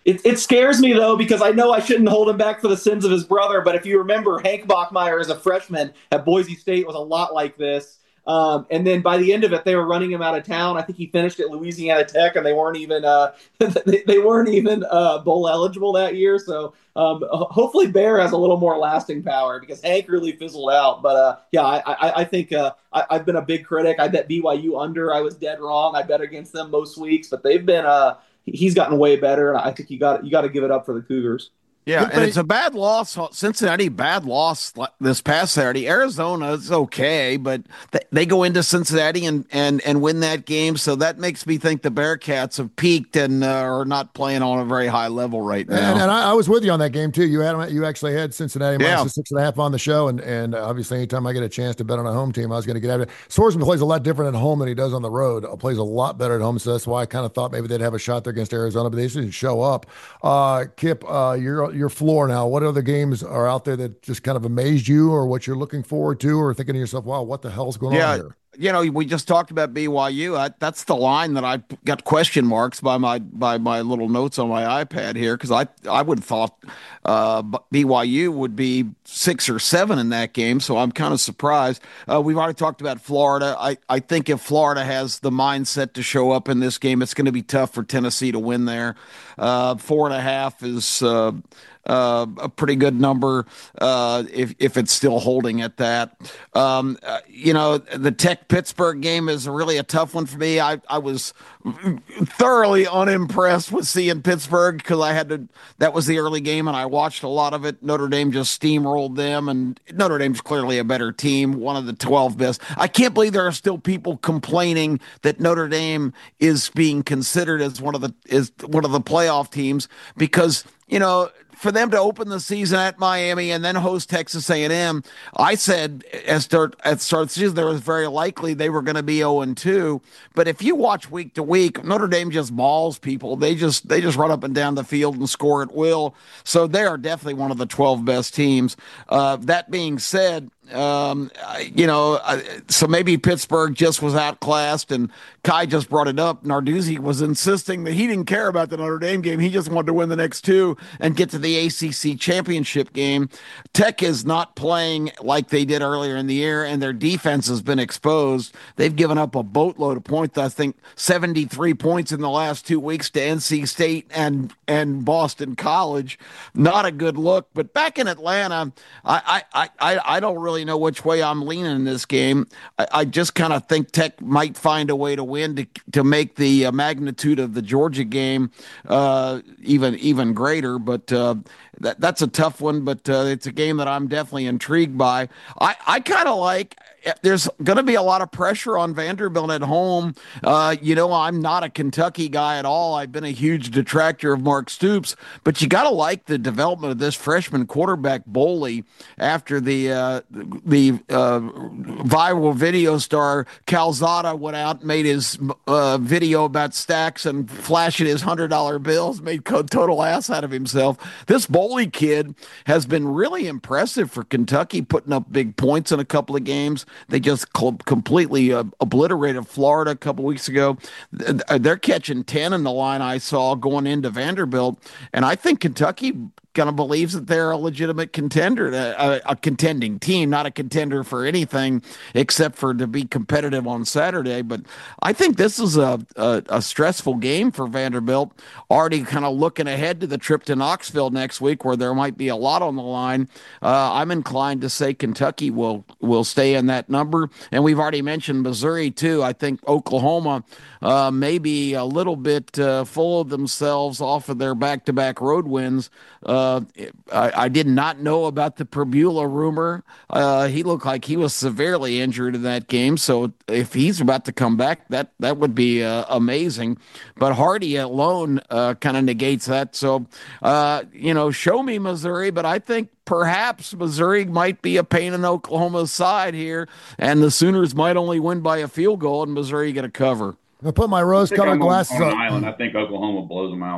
It, it scares me, though, because I know I shouldn't hold him back for the sins of his brother. But if you remember, Hank Bachmeier as a freshman at Boise State was a lot like this. Um, and then by the end of it, they were running him out of town. I think he finished at Louisiana Tech, and they weren't even uh, they, they weren't even uh, bowl eligible that year. So um, hopefully Bear has a little more lasting power because Hank really fizzled out. But uh, yeah, I, I, I think uh, I, I've been a big critic. I bet B Y U under. I was dead wrong. I bet against them most weeks, but they've been uh, he's gotten way better, and I think you got you got to give it up for the Cougars. Yeah, and it's a bad loss. Cincinnati, bad loss this past Saturday. Arizona is okay, but they go into Cincinnati and, and, and win that game. So that makes me think the Bearcats have peaked and uh, are not playing on a very high level right now. And, and I, I was with you on that game, too. You had you actually had Cincinnati minus yeah. six and a half on the show. And, and obviously, anytime I get a chance to bet on a home team, I was going to get out of it. Swordsman plays a lot different at home than he does on the road. Plays a lot better at home. So that's why I kind of thought maybe they'd have a shot there against Arizona, but they just didn't show up. Uh, Kip, uh, your, your floor now. What other games are out there that just kind of amazed you or what you're looking forward to or thinking to yourself, wow, what the hell's going yeah, on here? You know, we just talked about B Y U. I, that's the line that I got question marks by my by my little notes on my iPad here because I, I would have thought uh, B Y U would be six or seven in that game, so I'm kind of surprised. Uh, we've already talked about Florida. I, I think if Florida has the mindset to show up in this game, it's going to be tough for Tennessee to win there. Uh, four and a half is uh, – Uh, a pretty good number uh, if if it's still holding at that. Um, uh, you know, the Tech Pittsburgh game is really a tough one for me. I, I was thoroughly unimpressed with seeing Pittsburgh because I had to. That was the early game, and I watched a lot of it. Notre Dame just steamrolled them, and Notre Dame's clearly a better team, one of the twelve best. I can't believe there are still people complaining that Notre Dame is being considered as one of the is one of the playoff teams because you know. For them to open the season at Miami and then host Texas A and M, I said at start at start of the season there was very likely they were going to be oh and two. But if you watch week to week, Notre Dame just mauls people. They just they just run up and down the field and score at will. So they are definitely one of the twelve best teams. Uh, that being said, um, you know, uh, so maybe Pittsburgh just was outclassed, and Kai just brought it up. Narduzzi was insisting that he didn't care about the Notre Dame game. He just wanted to win the next two and get to the A C C championship game. Tech is not playing like they did earlier in the year, and their defense has been exposed. They've given up a boatload of points. I think seventy-three points in the last two weeks to N C State and and Boston College. Not a good look. But back in Atlanta, I I I, I don't really know which way I'm leaning in this game. I, I just kind of think Tech might find a way to win to to make the uh, magnitude of the Georgia game uh, even even greater. But uh, that that's a tough one. But uh, it's a game that I'm definitely intrigued by. I I kind of like. There's going to be a lot of pressure on Vanderbilt at home. Uh, you know, I'm not a Kentucky guy at all. I've been a huge detractor of Mark Stoops, but you got to like the development of this freshman quarterback, Boley, after the uh, the uh, viral video star Calzada went out and made his uh, video about stacks and flashing his one hundred dollar bills, made total ass out of himself. This Boley kid has been really impressive for Kentucky, putting up big points in a couple of games. They just cl- completely uh, obliterated Florida a couple weeks ago. They're catching ten in the line I saw going into Vanderbilt, and I think Kentucky kind of believes that they're a legitimate contender, a, a contending team, not a contender for anything except for to be competitive on Saturday. But I think this is a, a, a stressful game for Vanderbilt, already kind of looking ahead to the trip to Knoxville next week where there might be a lot on the line. Uh, I'm inclined to say Kentucky will, will stay in that number. And we've already mentioned Missouri too. I think Oklahoma uh, may be a little bit uh, full of themselves off of their back-to-back road wins. Uh, I, I did not know about the Perbula rumor. Uh, he looked like he was severely injured in that game. So if he's about to come back, that, that would be uh, amazing. But Hardy alone uh, kind of negates that. So, uh, you know, show me Missouri, but I think perhaps Missouri might be a pain in Oklahoma's side here, and the Sooners might only win by a field goal, and Missouri get a cover. I'm going to put my rose-colored glasses on. on. Island. I think Oklahoma blows them out.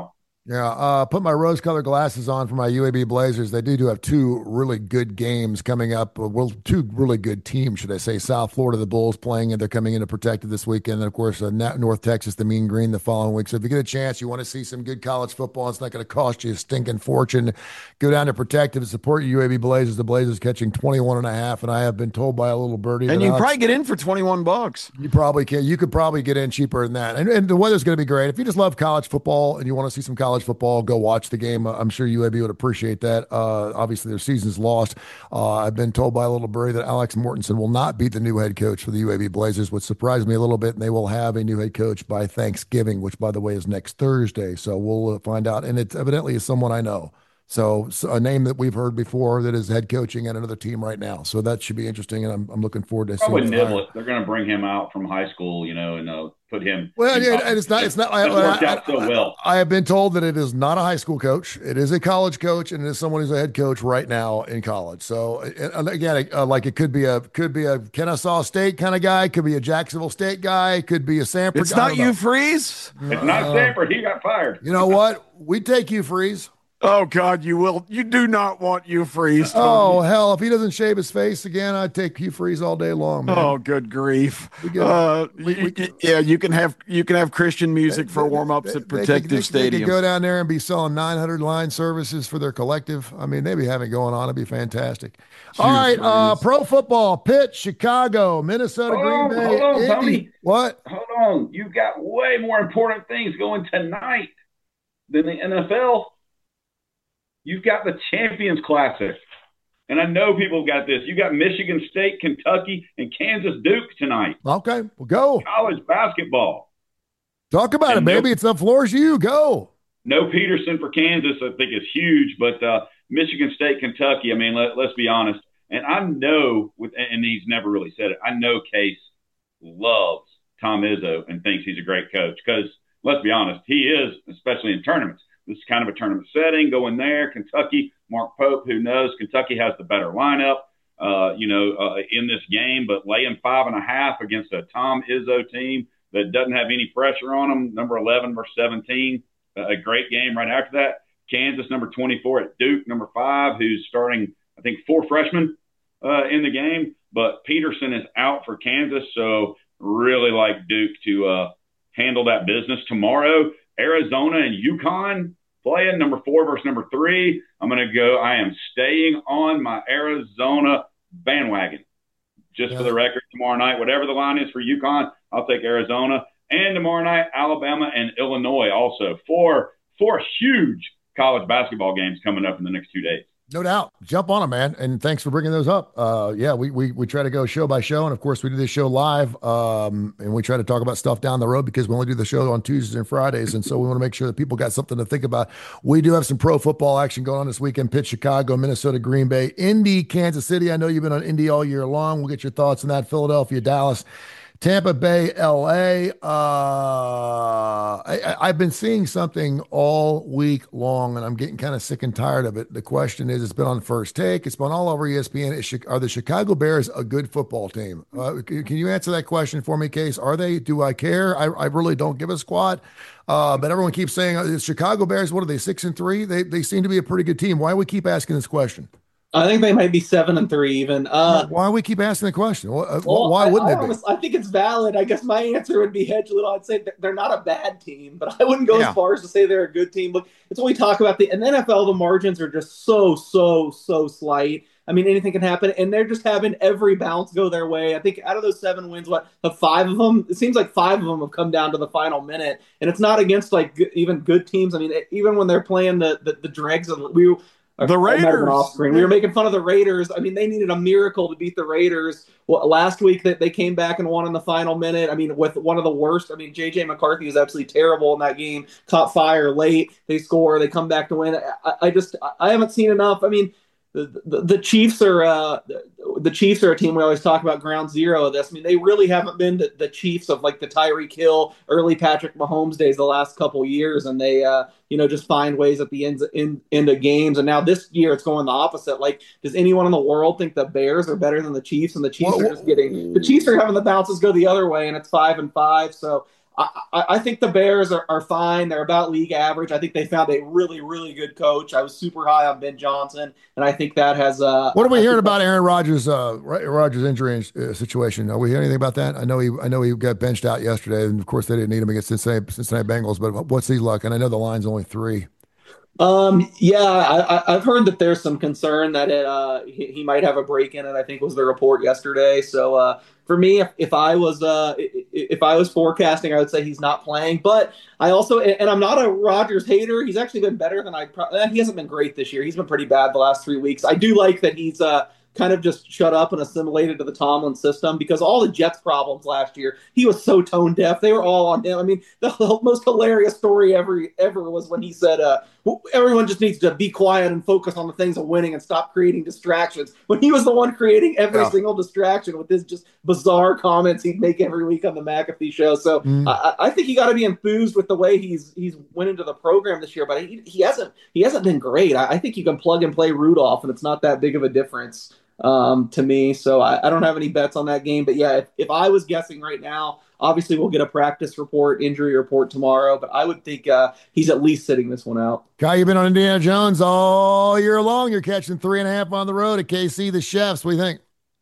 Yeah, uh, put my rose-colored glasses on for my U A B Blazers. They do, do have two really good games coming up. Uh, Well, two really good teams, should I say. South Florida, the Bulls playing, and they're coming into Protected this weekend. And, of course, uh, Na- North Texas, the Mean Green, the following week. So if you get a chance, you want to see some good college football, it's not going to cost you a stinking fortune. Go down to Protective and support your U A B Blazers. The Blazers catching twenty-one and a half, and I have been told by a little birdie And that you can Alex- probably get in for twenty-one bucks. you probably can. You could probably get in cheaper than that. And, and the weather's going to be great. If you just love college football and you want to see some college football, go watch the game. I'm sure U A B would appreciate that. Uh, obviously, their season's lost. Uh, I've been told by a little birdie that Alex Mortensen will not be the new head coach for the U A B Blazers, which surprised me a little bit. And they will have a new head coach by Thanksgiving, which, by the way, is next Thursday. So we'll uh, find out. And it evidently is someone I know. So, so a name that we've heard before that is head coaching at another team right now. So that should be interesting, and I'm, I'm looking forward to Probably seeing. Niblett. They're going to bring him out from high school, you know, and uh, put him. Well, yeah, and it's not. It's not. I, It worked I, out so I- well. I have been told that it is not a high school coach. It is a college coach, and it is someone who's a head coach right now in college. So and again, uh, like it could be a could be a Kennesaw State kind of guy, could be a Jacksonville State guy, could be a Sanford. It's guy. I not don't you, know. Freeze. It's not Stanford. He got fired. You know what? We take you, Freeze. Oh God, you will. You do not want you, Freeze. Oh hell! If he doesn't shave his face again, I'd take Hugh Freeze all day long. Man. Oh, good grief! We get- uh, we- you- we- yeah, you can have you can have Christian music for They- warm ups they- at they could- Protective they could- They Stadium. could go down there and be selling nine hundred line services for their collective. I mean, they'd be having it going on. It'd be fantastic. All right, uh, pro football: Pitt, Chicago, Minnesota, Hold Green on, Bay, hold on, Indy. Tony. What? Hold on. You've got way more important things going tonight than the N F L. You've got the Champions Classic. And I know people have got this. You got Michigan State, Kentucky, and Kansas Duke tonight. Okay, well, go College basketball. talk about And it, baby. no- It's the floor's you. Go. No Peterson for Kansas, I think, is huge. But uh, Michigan State, Kentucky, I mean, let, let's be honest. And I know, with, and he's never really said it, I know Case loves Tom Izzo and thinks he's a great coach. Because, let's be honest, he is, especially in tournaments. This is kind of a tournament setting, going there. Kentucky, Mark Pope, who knows? Kentucky has the better lineup, uh, you know, uh, in this game. But laying five and a half against a Tom Izzo team that doesn't have any pressure on them, number eleven versus seventeen, a great game right after that. Kansas, number twenty-four at Duke, number five, who's starting, I think, four freshmen uh, in the game. But Peterson is out for Kansas, so really like Duke to uh, handle that business tomorrow. Arizona and UConn playing number four versus number three. I'm going to go. I am staying on my Arizona bandwagon. Just Yeah. for the record, tomorrow night, whatever the line is for UConn, I'll take Arizona. And tomorrow night, Alabama and Illinois also. Four, four huge college basketball games coming up in the next two days. No doubt. Jump on them, man. And thanks for bringing those up. Uh, yeah, we, we we try to go show by show. And of course, we do this show live. Um, and we try to talk about stuff down the road because we only do the show on Tuesdays and Fridays. And so we want to make sure that people got something to think about. We do have some pro football action going on this weekend. Pitt, Chicago, Minnesota, Green Bay, Indy, Kansas City. I know you've been on Indy all year long. We'll get your thoughts on that. Philadelphia, Dallas, Tampa Bay, L A. Uh, I, I've been seeing something all week long, and I'm getting kind of sick and tired of it. The question is, it's been on First Take. It's been all over E S P N. Is, are the Chicago Bears a good football team? Uh, can, can you answer that question for me, Case? Are they? Do I care? I, I really don't give a squat. Uh, but everyone keeps saying, uh, the Chicago Bears, what are they, six and three? They, they seem to be a pretty good team. Why do we keep asking this question? I think they might be seven and three even. Uh, Why do we keep asking the question? Why, well, why I- wouldn't I, they be? honest- I think it's valid. I guess my answer would be hedge a little. I'd say they're not a bad team, but I wouldn't go Yeah. as far as to say they're a good team. Look, it's when we talk about the in the N F L, the margins are just so, so, so slight. I mean, anything can happen, and they're just having every bounce go their way. I think out of those seven wins, what have five of them? It seems like five of them have come down to the final minute, and it's not against like good, even good teams. I mean, even when they're playing the the, the dregs of we. The I might have been Raiders. off screen. We were making fun of the Raiders. I mean, they needed a miracle to beat the Raiders. Well, last week that they came back and won in the final minute. I mean, with one of the worst. I mean, J J McCarthy was absolutely terrible in that game. Caught fire late. They score. They come back to win. I, I just I haven't seen enough. I mean, the, the, the Chiefs are uh, the Chiefs are a team we always talk about ground zero of this. I mean, they really haven't been the, the Chiefs of like the Tyreek Hill, early Patrick Mahomes days the last couple years, and they uh, you know just find ways at the ends in into games. And now this year it's going the opposite. Like, does anyone in the world think the Bears are better than the Chiefs? And the Chiefs Well, are just getting the Chiefs are having the bounces go the other way, and it's five and five. So I, I, I think the Bears are, are fine. They're about league average. I think they found a really, really good coach. I was super high on Ben Johnson, and I think that has. Uh, what are we I hearing about Aaron Rodgers' uh, Rodgers' injury uh, situation? Are we hearing anything about that? I know he, I know he got benched out yesterday, and of course they didn't need him against Cincinnati, Cincinnati Bengals. But what's he like? And I know the line's only three. Um, yeah, I, I've heard that there's some concern that it, uh, he, he might have a break in it. I think was the report yesterday. So uh, for me, if, if I was uh, if I was forecasting, I would say he's not playing. But I also, and I'm not a Rodgers hater. He's actually been better than I. Pro- he hasn't been great this year. He's been pretty bad the last three weeks. I do like that he's uh, kind of just shut up and assimilated to the Tomlin system, because all the Jets problems last year, he was so tone deaf. They were all on him. I mean, the, the most hilarious story ever ever was when he said, uh, everyone just needs to be quiet and focus on the things of winning and stop creating distractions, when he was the one creating every yeah. single distraction with his just bizarre comments he'd make every week on the McAfee show. So mm. I, I think you got to be enthused with the way he's he's went into the program this year, but he, he hasn't he hasn't been great. I, I think you can plug and play Rudolph, and it's not that big of a difference um, to me. So I, I don't have any bets on that game. But yeah, if, if I was guessing right now, obviously we'll get a practice report, injury report tomorrow, but I would think uh, he's at least sitting this one out. Guy, you've been on Indiana Jones all year long. You're catching three and a half on the road at K C, the Chefs. What do you think?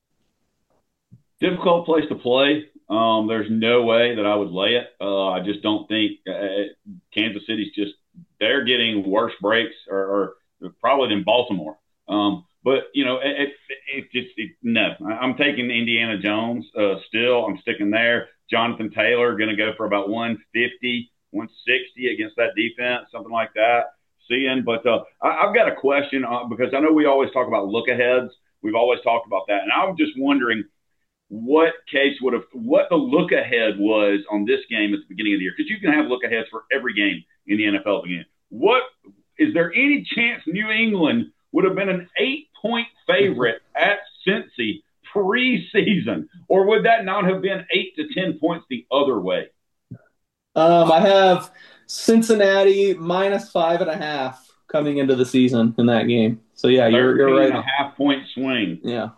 Difficult place to play. Um, there's no way that I would lay it. Uh, I just don't think uh, Kansas City's just – they're getting worse breaks or, or probably than Baltimore. Um, But, you know, it, it, it just it, – no. I'm taking Indiana Jones uh, still. I'm sticking there. Jonathan Taylor going to go for about one fifty, one sixty against that defense, something like that. Seeing. But uh, I, I've got a question uh, because I know we always talk about look-aheads. We've always talked about that. And I'm just wondering what Case would have – what the look-ahead was on this game at the beginning of the year. Because you can have look-aheads for every game in the N F L again. What – is there any chance New England – would have been an eight-point favorite at Cincy preseason, or would that not have been eight to ten points the other way? Um, I have Cincinnati minus five and a half coming into the season in that game. So yeah, you're you're right. A half-point swing. Yeah.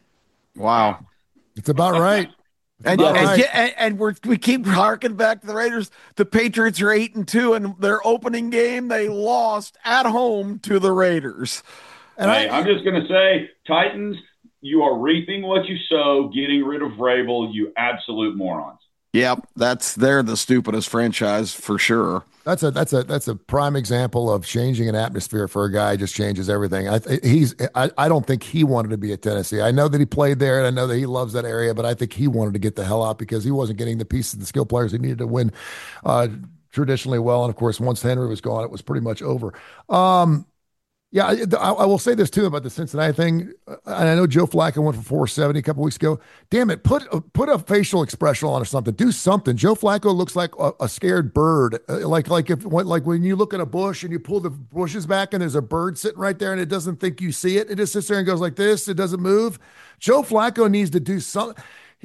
Wow. It's about right. And, about and, right. and, and we're, we keep harking back to the Raiders. The Patriots are eight and two, and their opening game they lost at home to the Raiders. And hey, I, I'm just going to say, Titans, you are reaping what you sow, getting rid of Vrabel, you absolute morons. Yep, that's they're the stupidest franchise for sure. That's a that's a that's a prime example of changing an atmosphere for a guy. Just changes everything. I he's I, I don't think he wanted to be at Tennessee. I know that he played there, and I know that he loves that area, but I think he wanted to get the hell out because he wasn't getting the pieces, the skill players he needed to win uh, traditionally well. And of course, once Henry was gone, it was pretty much over. Um, Yeah, I, I will say this too about the Cincinnati thing, and I know Joe Flacco went for four seventy a couple weeks ago. Damn it, put put a facial expression on or something. Do something. Joe Flacco looks like a, a scared bird, like like if like when you look at a bush and you pull the bushes back and there's a bird sitting right there and it doesn't think you see it. It just sits there and goes like this. It doesn't move. Joe Flacco needs to do something.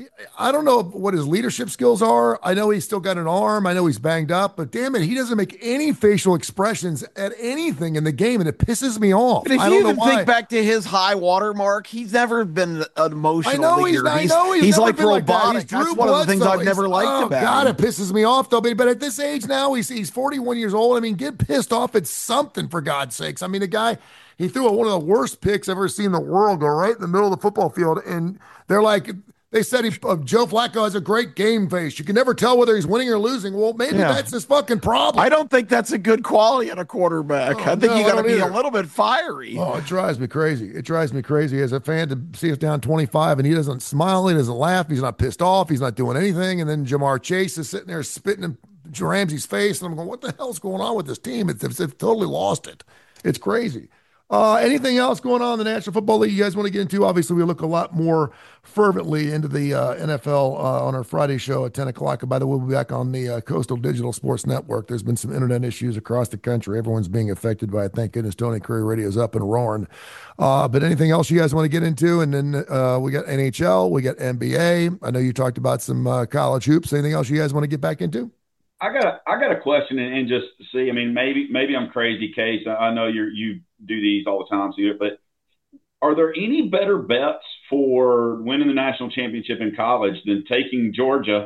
I don't know what his leadership skills are. I know he's still got an arm. I know he's banged up, but damn it, he doesn't make any facial expressions at anything in the game, and it pisses me off. But if I you don't even know why. think back to his high water mark, he's never been an emotional I know leader. He's, not, he's, I know he's, he's never like been robotic. Like that. He's That's Drew one of the things Bledsoe. I've never He's, liked oh, about God, him. it pisses me off, though. But, but at this age now, he's he's forty-one years old. I mean, get pissed off at something, for God's sakes. I mean, the guy, he threw a, one of the worst picks I've ever seen in the world go right in the middle of the football field, and they're like – they said he, uh, Joe Flacco has a great game face. You can never tell whether he's winning or losing. Well, maybe yeah. that's his fucking problem. I don't think that's a good quality in a quarterback. Oh, I think no, you got to be either. a little bit fiery. Oh, it drives me crazy. It drives me crazy as a fan to see us down twenty-five and he doesn't smile, he doesn't laugh, he's not pissed off, he's not doing anything. And then Jamar Chase is sitting there spitting in Ramsey's face, and I'm going, what the hell's going on with this team? It's, it's, they've totally lost it. It's crazy. Uh, anything else going on in the National Football League you guys want to get into? Obviously, we look a lot more fervently into the uh, N F L uh, on our Friday show at ten o'clock. And by the way, we'll be back on the uh, Coastal Digital Sports Network. There's been some internet issues across the country. Everyone's being affected by it. Thank goodness Tony Curry Radio's up and roaring. Uh, but anything else you guys want to get into? And then uh, we got N H L, we got N B A. I know you talked about some uh, college hoops. Anything else you guys want to get back into? I got a, I got a question and, and just see. I mean, maybe maybe I'm crazy, Case. I, I know you you do these all the time, so but are there any better bets for winning the national championship in college than taking Georgia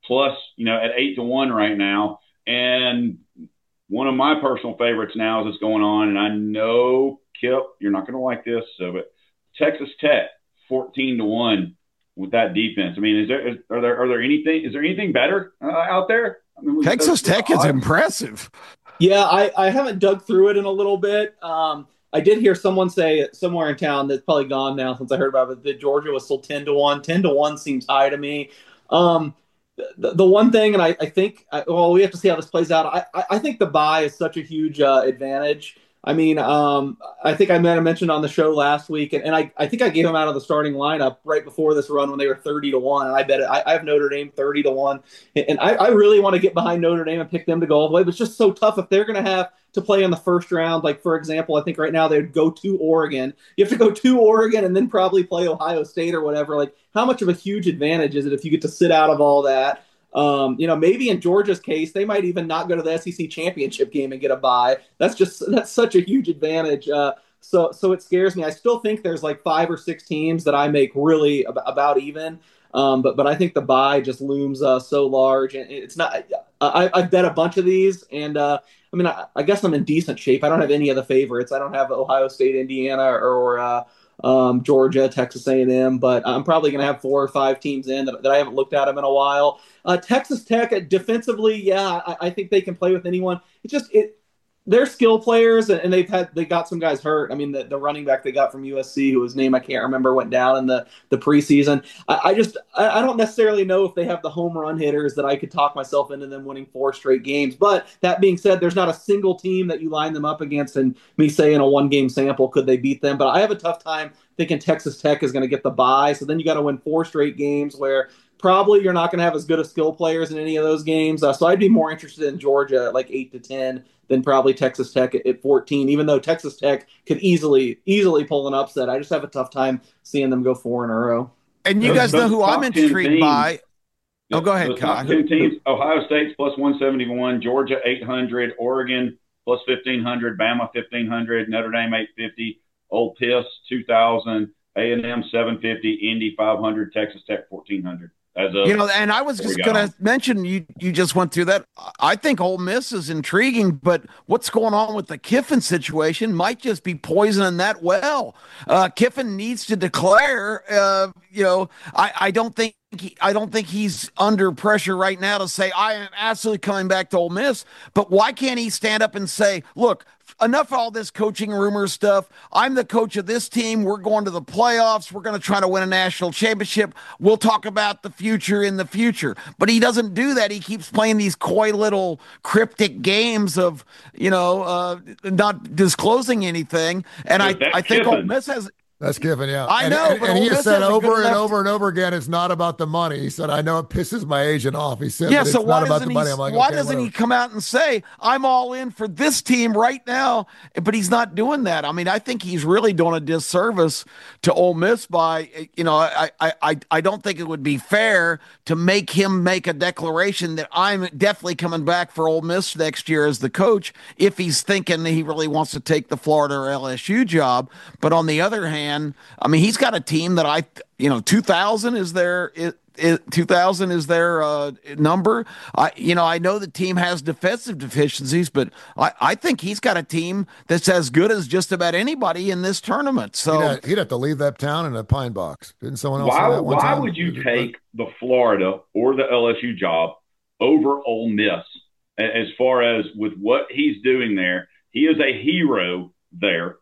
plus, you know, at eight to one right now. And one of my personal favorites now is what's going on, and I know, Kip, you're not going to like this, so but Texas Tech fourteen to one with that defense. I mean, is there is, are there are there anything is there anything better uh, out there? I mean, Texas Tech is impressive. Yeah, I, I haven't dug through it in a little bit. Um, I did hear someone say somewhere in town that's probably gone now since I heard about it that Georgia was still ten to one. ten to one seems high to me. Um, the, the one thing, and I, I think, well, we have to see how this plays out. I, I think the bye is such a huge uh, advantage. I mean, um, I think I might have mentioned on the show last week, and, and I, I think I gave him out of the starting lineup right before this run when they were thirty to one. And I bet it, I, I have Notre Dame thirty to one. And I, I really want to get behind Notre Dame and pick them to go all the way. But it's just so tough if they're going to have to play in the first round. Like, for example, I think right now they would go to Oregon. You have to go to Oregon and then probably play Ohio State or whatever. Like, how much of a huge advantage is it if you get to sit out of all that? Um, you know, maybe in Georgia's case, they might even not go to the S E C championship game and get a bye. That's just that's such a huge advantage. Uh, so so it scares me. I still think there's like five or six teams that I make really ab- about even. Um, but but I think the bye just looms uh, so large, and it's not. I, I've bet a bunch of these, and uh, I mean, I, I guess I'm in decent shape. I don't have any of the favorites. I don't have Ohio State, Indiana, or uh, um, Georgia, Texas A and M, but I'm probably going to have four or five teams in that, that I haven't looked at them in a while. Uh, Texas Tech, uh, defensively, yeah, I, I think they can play with anyone. It's just it. They're skill players, and they've had they got some guys hurt. I mean, the, the running back they got from U S C, whose name I can't remember, went down in the, the preseason. I, I just I, I don't necessarily know if they have the home run hitters that I could talk myself into them winning four straight games. But that being said, there's not a single team that you line them up against and me say in a one game sample could they beat them. But I have a tough time thinking Texas Tech is going to get the bye. So then you got to win four straight games where probably you're not going to have as good of skill players in any of those games. Uh, so I'd be more interested in Georgia at like eight to ten than probably Texas Tech at, at fourteen, even though Texas Tech could easily, easily pull an upset. I just have a tough time seeing them go four in a row. And you guys know who I'm intrigued by. Oh, go ahead, Kai. Two teams, Ohio State's plus one seventy-one, Georgia eight hundred, Oregon plus fifteen hundred, Bama fifteen hundred, Notre Dame eight fifty, Ole Miss two thousand, A and M seven fifty, Indy five hundred, Texas Tech fourteen hundred. As a, you know, and I was just going to mention, you you just went through that. I think Ole Miss is intriguing, but what's going on with the Kiffin situation might just be poisoning that well. Uh, Kiffin needs to declare. Uh, you know, I, I don't think. He, I don't think he's under pressure right now to say, I am absolutely coming back to Ole Miss. But why can't he stand up and say, look, enough of all this coaching rumor stuff. I'm the coach of this team. We're going to the playoffs. We're going to try to win a national championship. We'll talk about the future in the future. But he doesn't do that. He keeps playing these coy little cryptic games of, you know, uh, not disclosing anything. And I, I think Ole Miss has – That's Kiffin, yeah. I and, know, and, but and he has said over and enough... over and over again, it's not about the money. He said, I know it pisses my agent off. He said, yeah, but so it's why not about doesn't, the money. he, I'm like, why okay, doesn't whatever. he come out and say, I'm all in for this team right now? But he's not doing that. I mean, I think he's really doing a disservice to Ole Miss by, you know, I, I, I, I don't think it would be fair to make him make a declaration that I'm definitely coming back for Ole Miss next year as the coach if he's thinking that he really wants to take the Florida or L S U job. But on the other hand, I mean, he's got a team that I, you know, two thousand is their, it, it, two thousand is their uh, number. I, you know, I know the team has defensive deficiencies, but I, I think he's got a team that's as good as just about anybody in this tournament. So he'd have, he'd have to leave that town in a pine box. Didn't someone else why, say that one why time? would you take the Florida or the L S U job over Ole Miss as far as with what he's doing there? He is a hero there.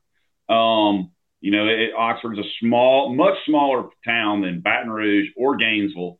Um, You know, it, Oxford's a small, much smaller town than Baton Rouge or Gainesville.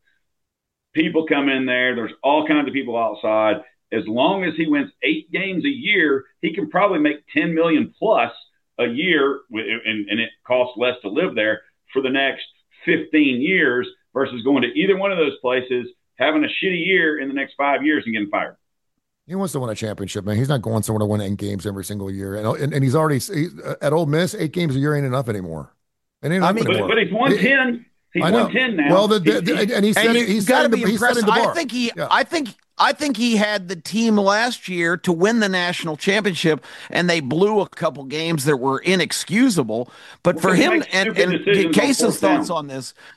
People come in there. There's all kinds of people outside. As long as he wins eight games a year, he can probably make ten million plus a year, and, and it costs less to live there for the next fifteen years versus going to either one of those places, having a shitty year in the next five years and getting fired. He wants to win a championship, man. He's not going somewhere to win eight games every single year. And and, and he's already he's, uh, at Ole Miss, eight games a year ain't enough anymore. It ain't I enough mean, anymore. But, but he's won ten. He's won ten now. Well, the, the, the, and he's and setting, he's got to setting be the, he's setting impressed. the bar. I think he, yeah. I think, I think he had the team last year to win the national championship, and they blew a couple games that were inexcusable. But Well, for him, make and, stupid and decisions on Case's fourth thoughts down. on this.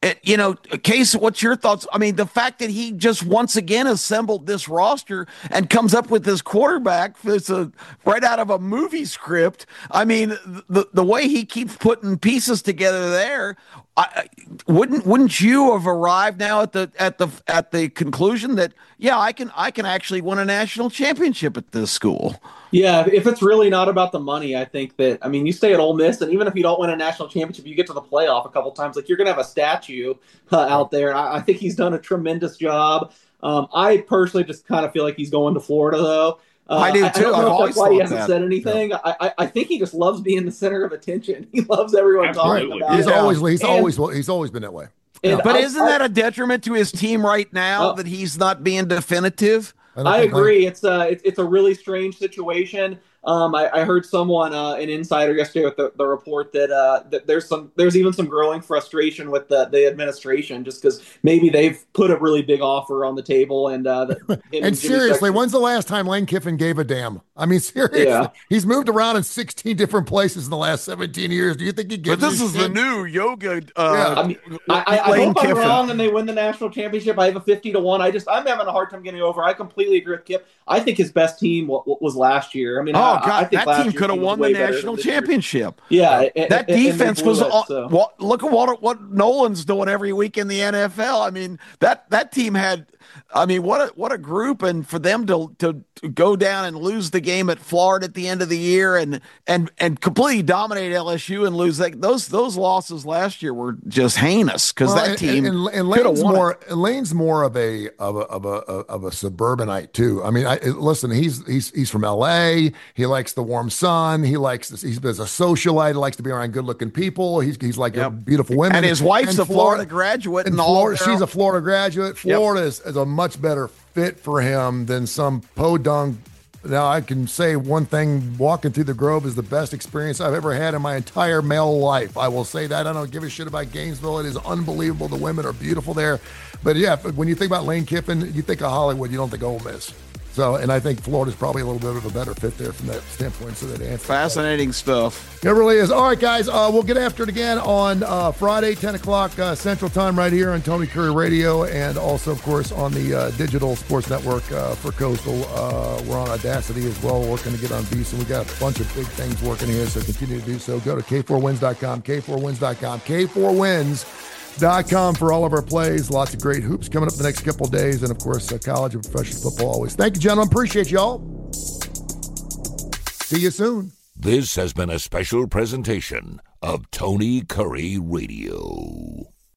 It, you know, Case, what's your thoughts? I mean, the fact that he just once again assembled this roster and comes up with this quarterback that's a right out of a movie script. I mean, the the way he keeps putting pieces together there, I, wouldn't wouldn't you have arrived now at the at the at the conclusion that yeah, I can I can actually win a national championship at this school? Yeah, if it's really not about the money, I think that, I mean, you stay at Ole Miss, and even if you don't win a national championship, you get to the playoff a couple times, like you're going to have a statue uh, out there. I, I think he's done a tremendous job. Um, I personally just kind of feel like he's going to Florida, though. Uh, I do, too. I, I don't know I've if that's why he hasn't that. said anything. Yeah. I, I think he just loves being the center of attention. He loves everyone Absolutely. talking about He's it. always he's And- always he's always been that way. and But I- isn't I- that a detriment to his team right now Oh. that he's not being definitive? don't I think agree. It's a it's, it's a really strange situation. Um, I, I heard someone, uh, an insider yesterday with the, the report that uh, that there's some there's even some growing frustration with the, the administration just because maybe they've put a really big offer on the table and uh, the, him And Jimmy seriously, Sexton- when's the last time Lane Kiffin gave a damn? I mean, seriously, Yeah. he's moved around in sixteen different places in the last seventeen years. Do you think he gives? But this a is the shit? new yoga. Yeah. Uh, I mean, I, I, I Lane hope I'm Kiffin. wrong and they win the national championship. I have a fifty to one. I just I'm having a hard time getting over. I completely agree with Kip. I think his best team w- w- was last year. I mean, Oh I, God, I think that last team year's could have was won the way better national than this year's. championship. Yeah, and- That and- and they defense blew was. it, all, so. what, look at what what Nolan's doing every week in the N F L. I mean that that team had. I mean, what a what a group, and for them to, to to go down and lose the game at Florida at the end of the year, and and and completely dominate L S U and lose that those those losses last year were just heinous because Well, that and- team and, and could have Lane's won. more it. Lane's more of a of a of a of a suburbanite too. I mean, I, listen, he's he's he's from L A. He likes the warm sun. He likes this, he's, he's a socialite. He likes to be around good looking people. He's he's like Yep. beautiful women. And his wife's And a Florida graduate, and and all. Florida, she's a Florida graduate. Yep. Florida is, is a much better fit for him than some podunk. Now, I can say one thing, walking through the Grove is the best experience I've ever had in my entire male life. I will say that. I don't give a shit about Gainesville. It is unbelievable. The women are beautiful there. But yeah, when you think about Lane Kiffin, you think of Hollywood, you don't think Ole Miss. So, and I think Florida's probably a little bit of a better fit there from that standpoint. So that answer. Fascinating stuff. It really is. All right, guys, uh, we'll get after it again on uh, Friday, ten o'clock uh, Central Time right here on Tony Curry Radio, and also, of course, on the uh, digital sports network uh, for Coastal. Uh, we're on Audacity as well, working to get on Beast, and we got a bunch of big things working here, so continue to do so. Go to K four wins dot com, K four wins dot com, K four wins dot com for all of our plays. Lots of great hoops coming up the next couple of days, and, of course, uh, college and professional football always. Thank you, gentlemen. Appreciate y'all. See you soon. This has been a special presentation of Tony Curry Radio.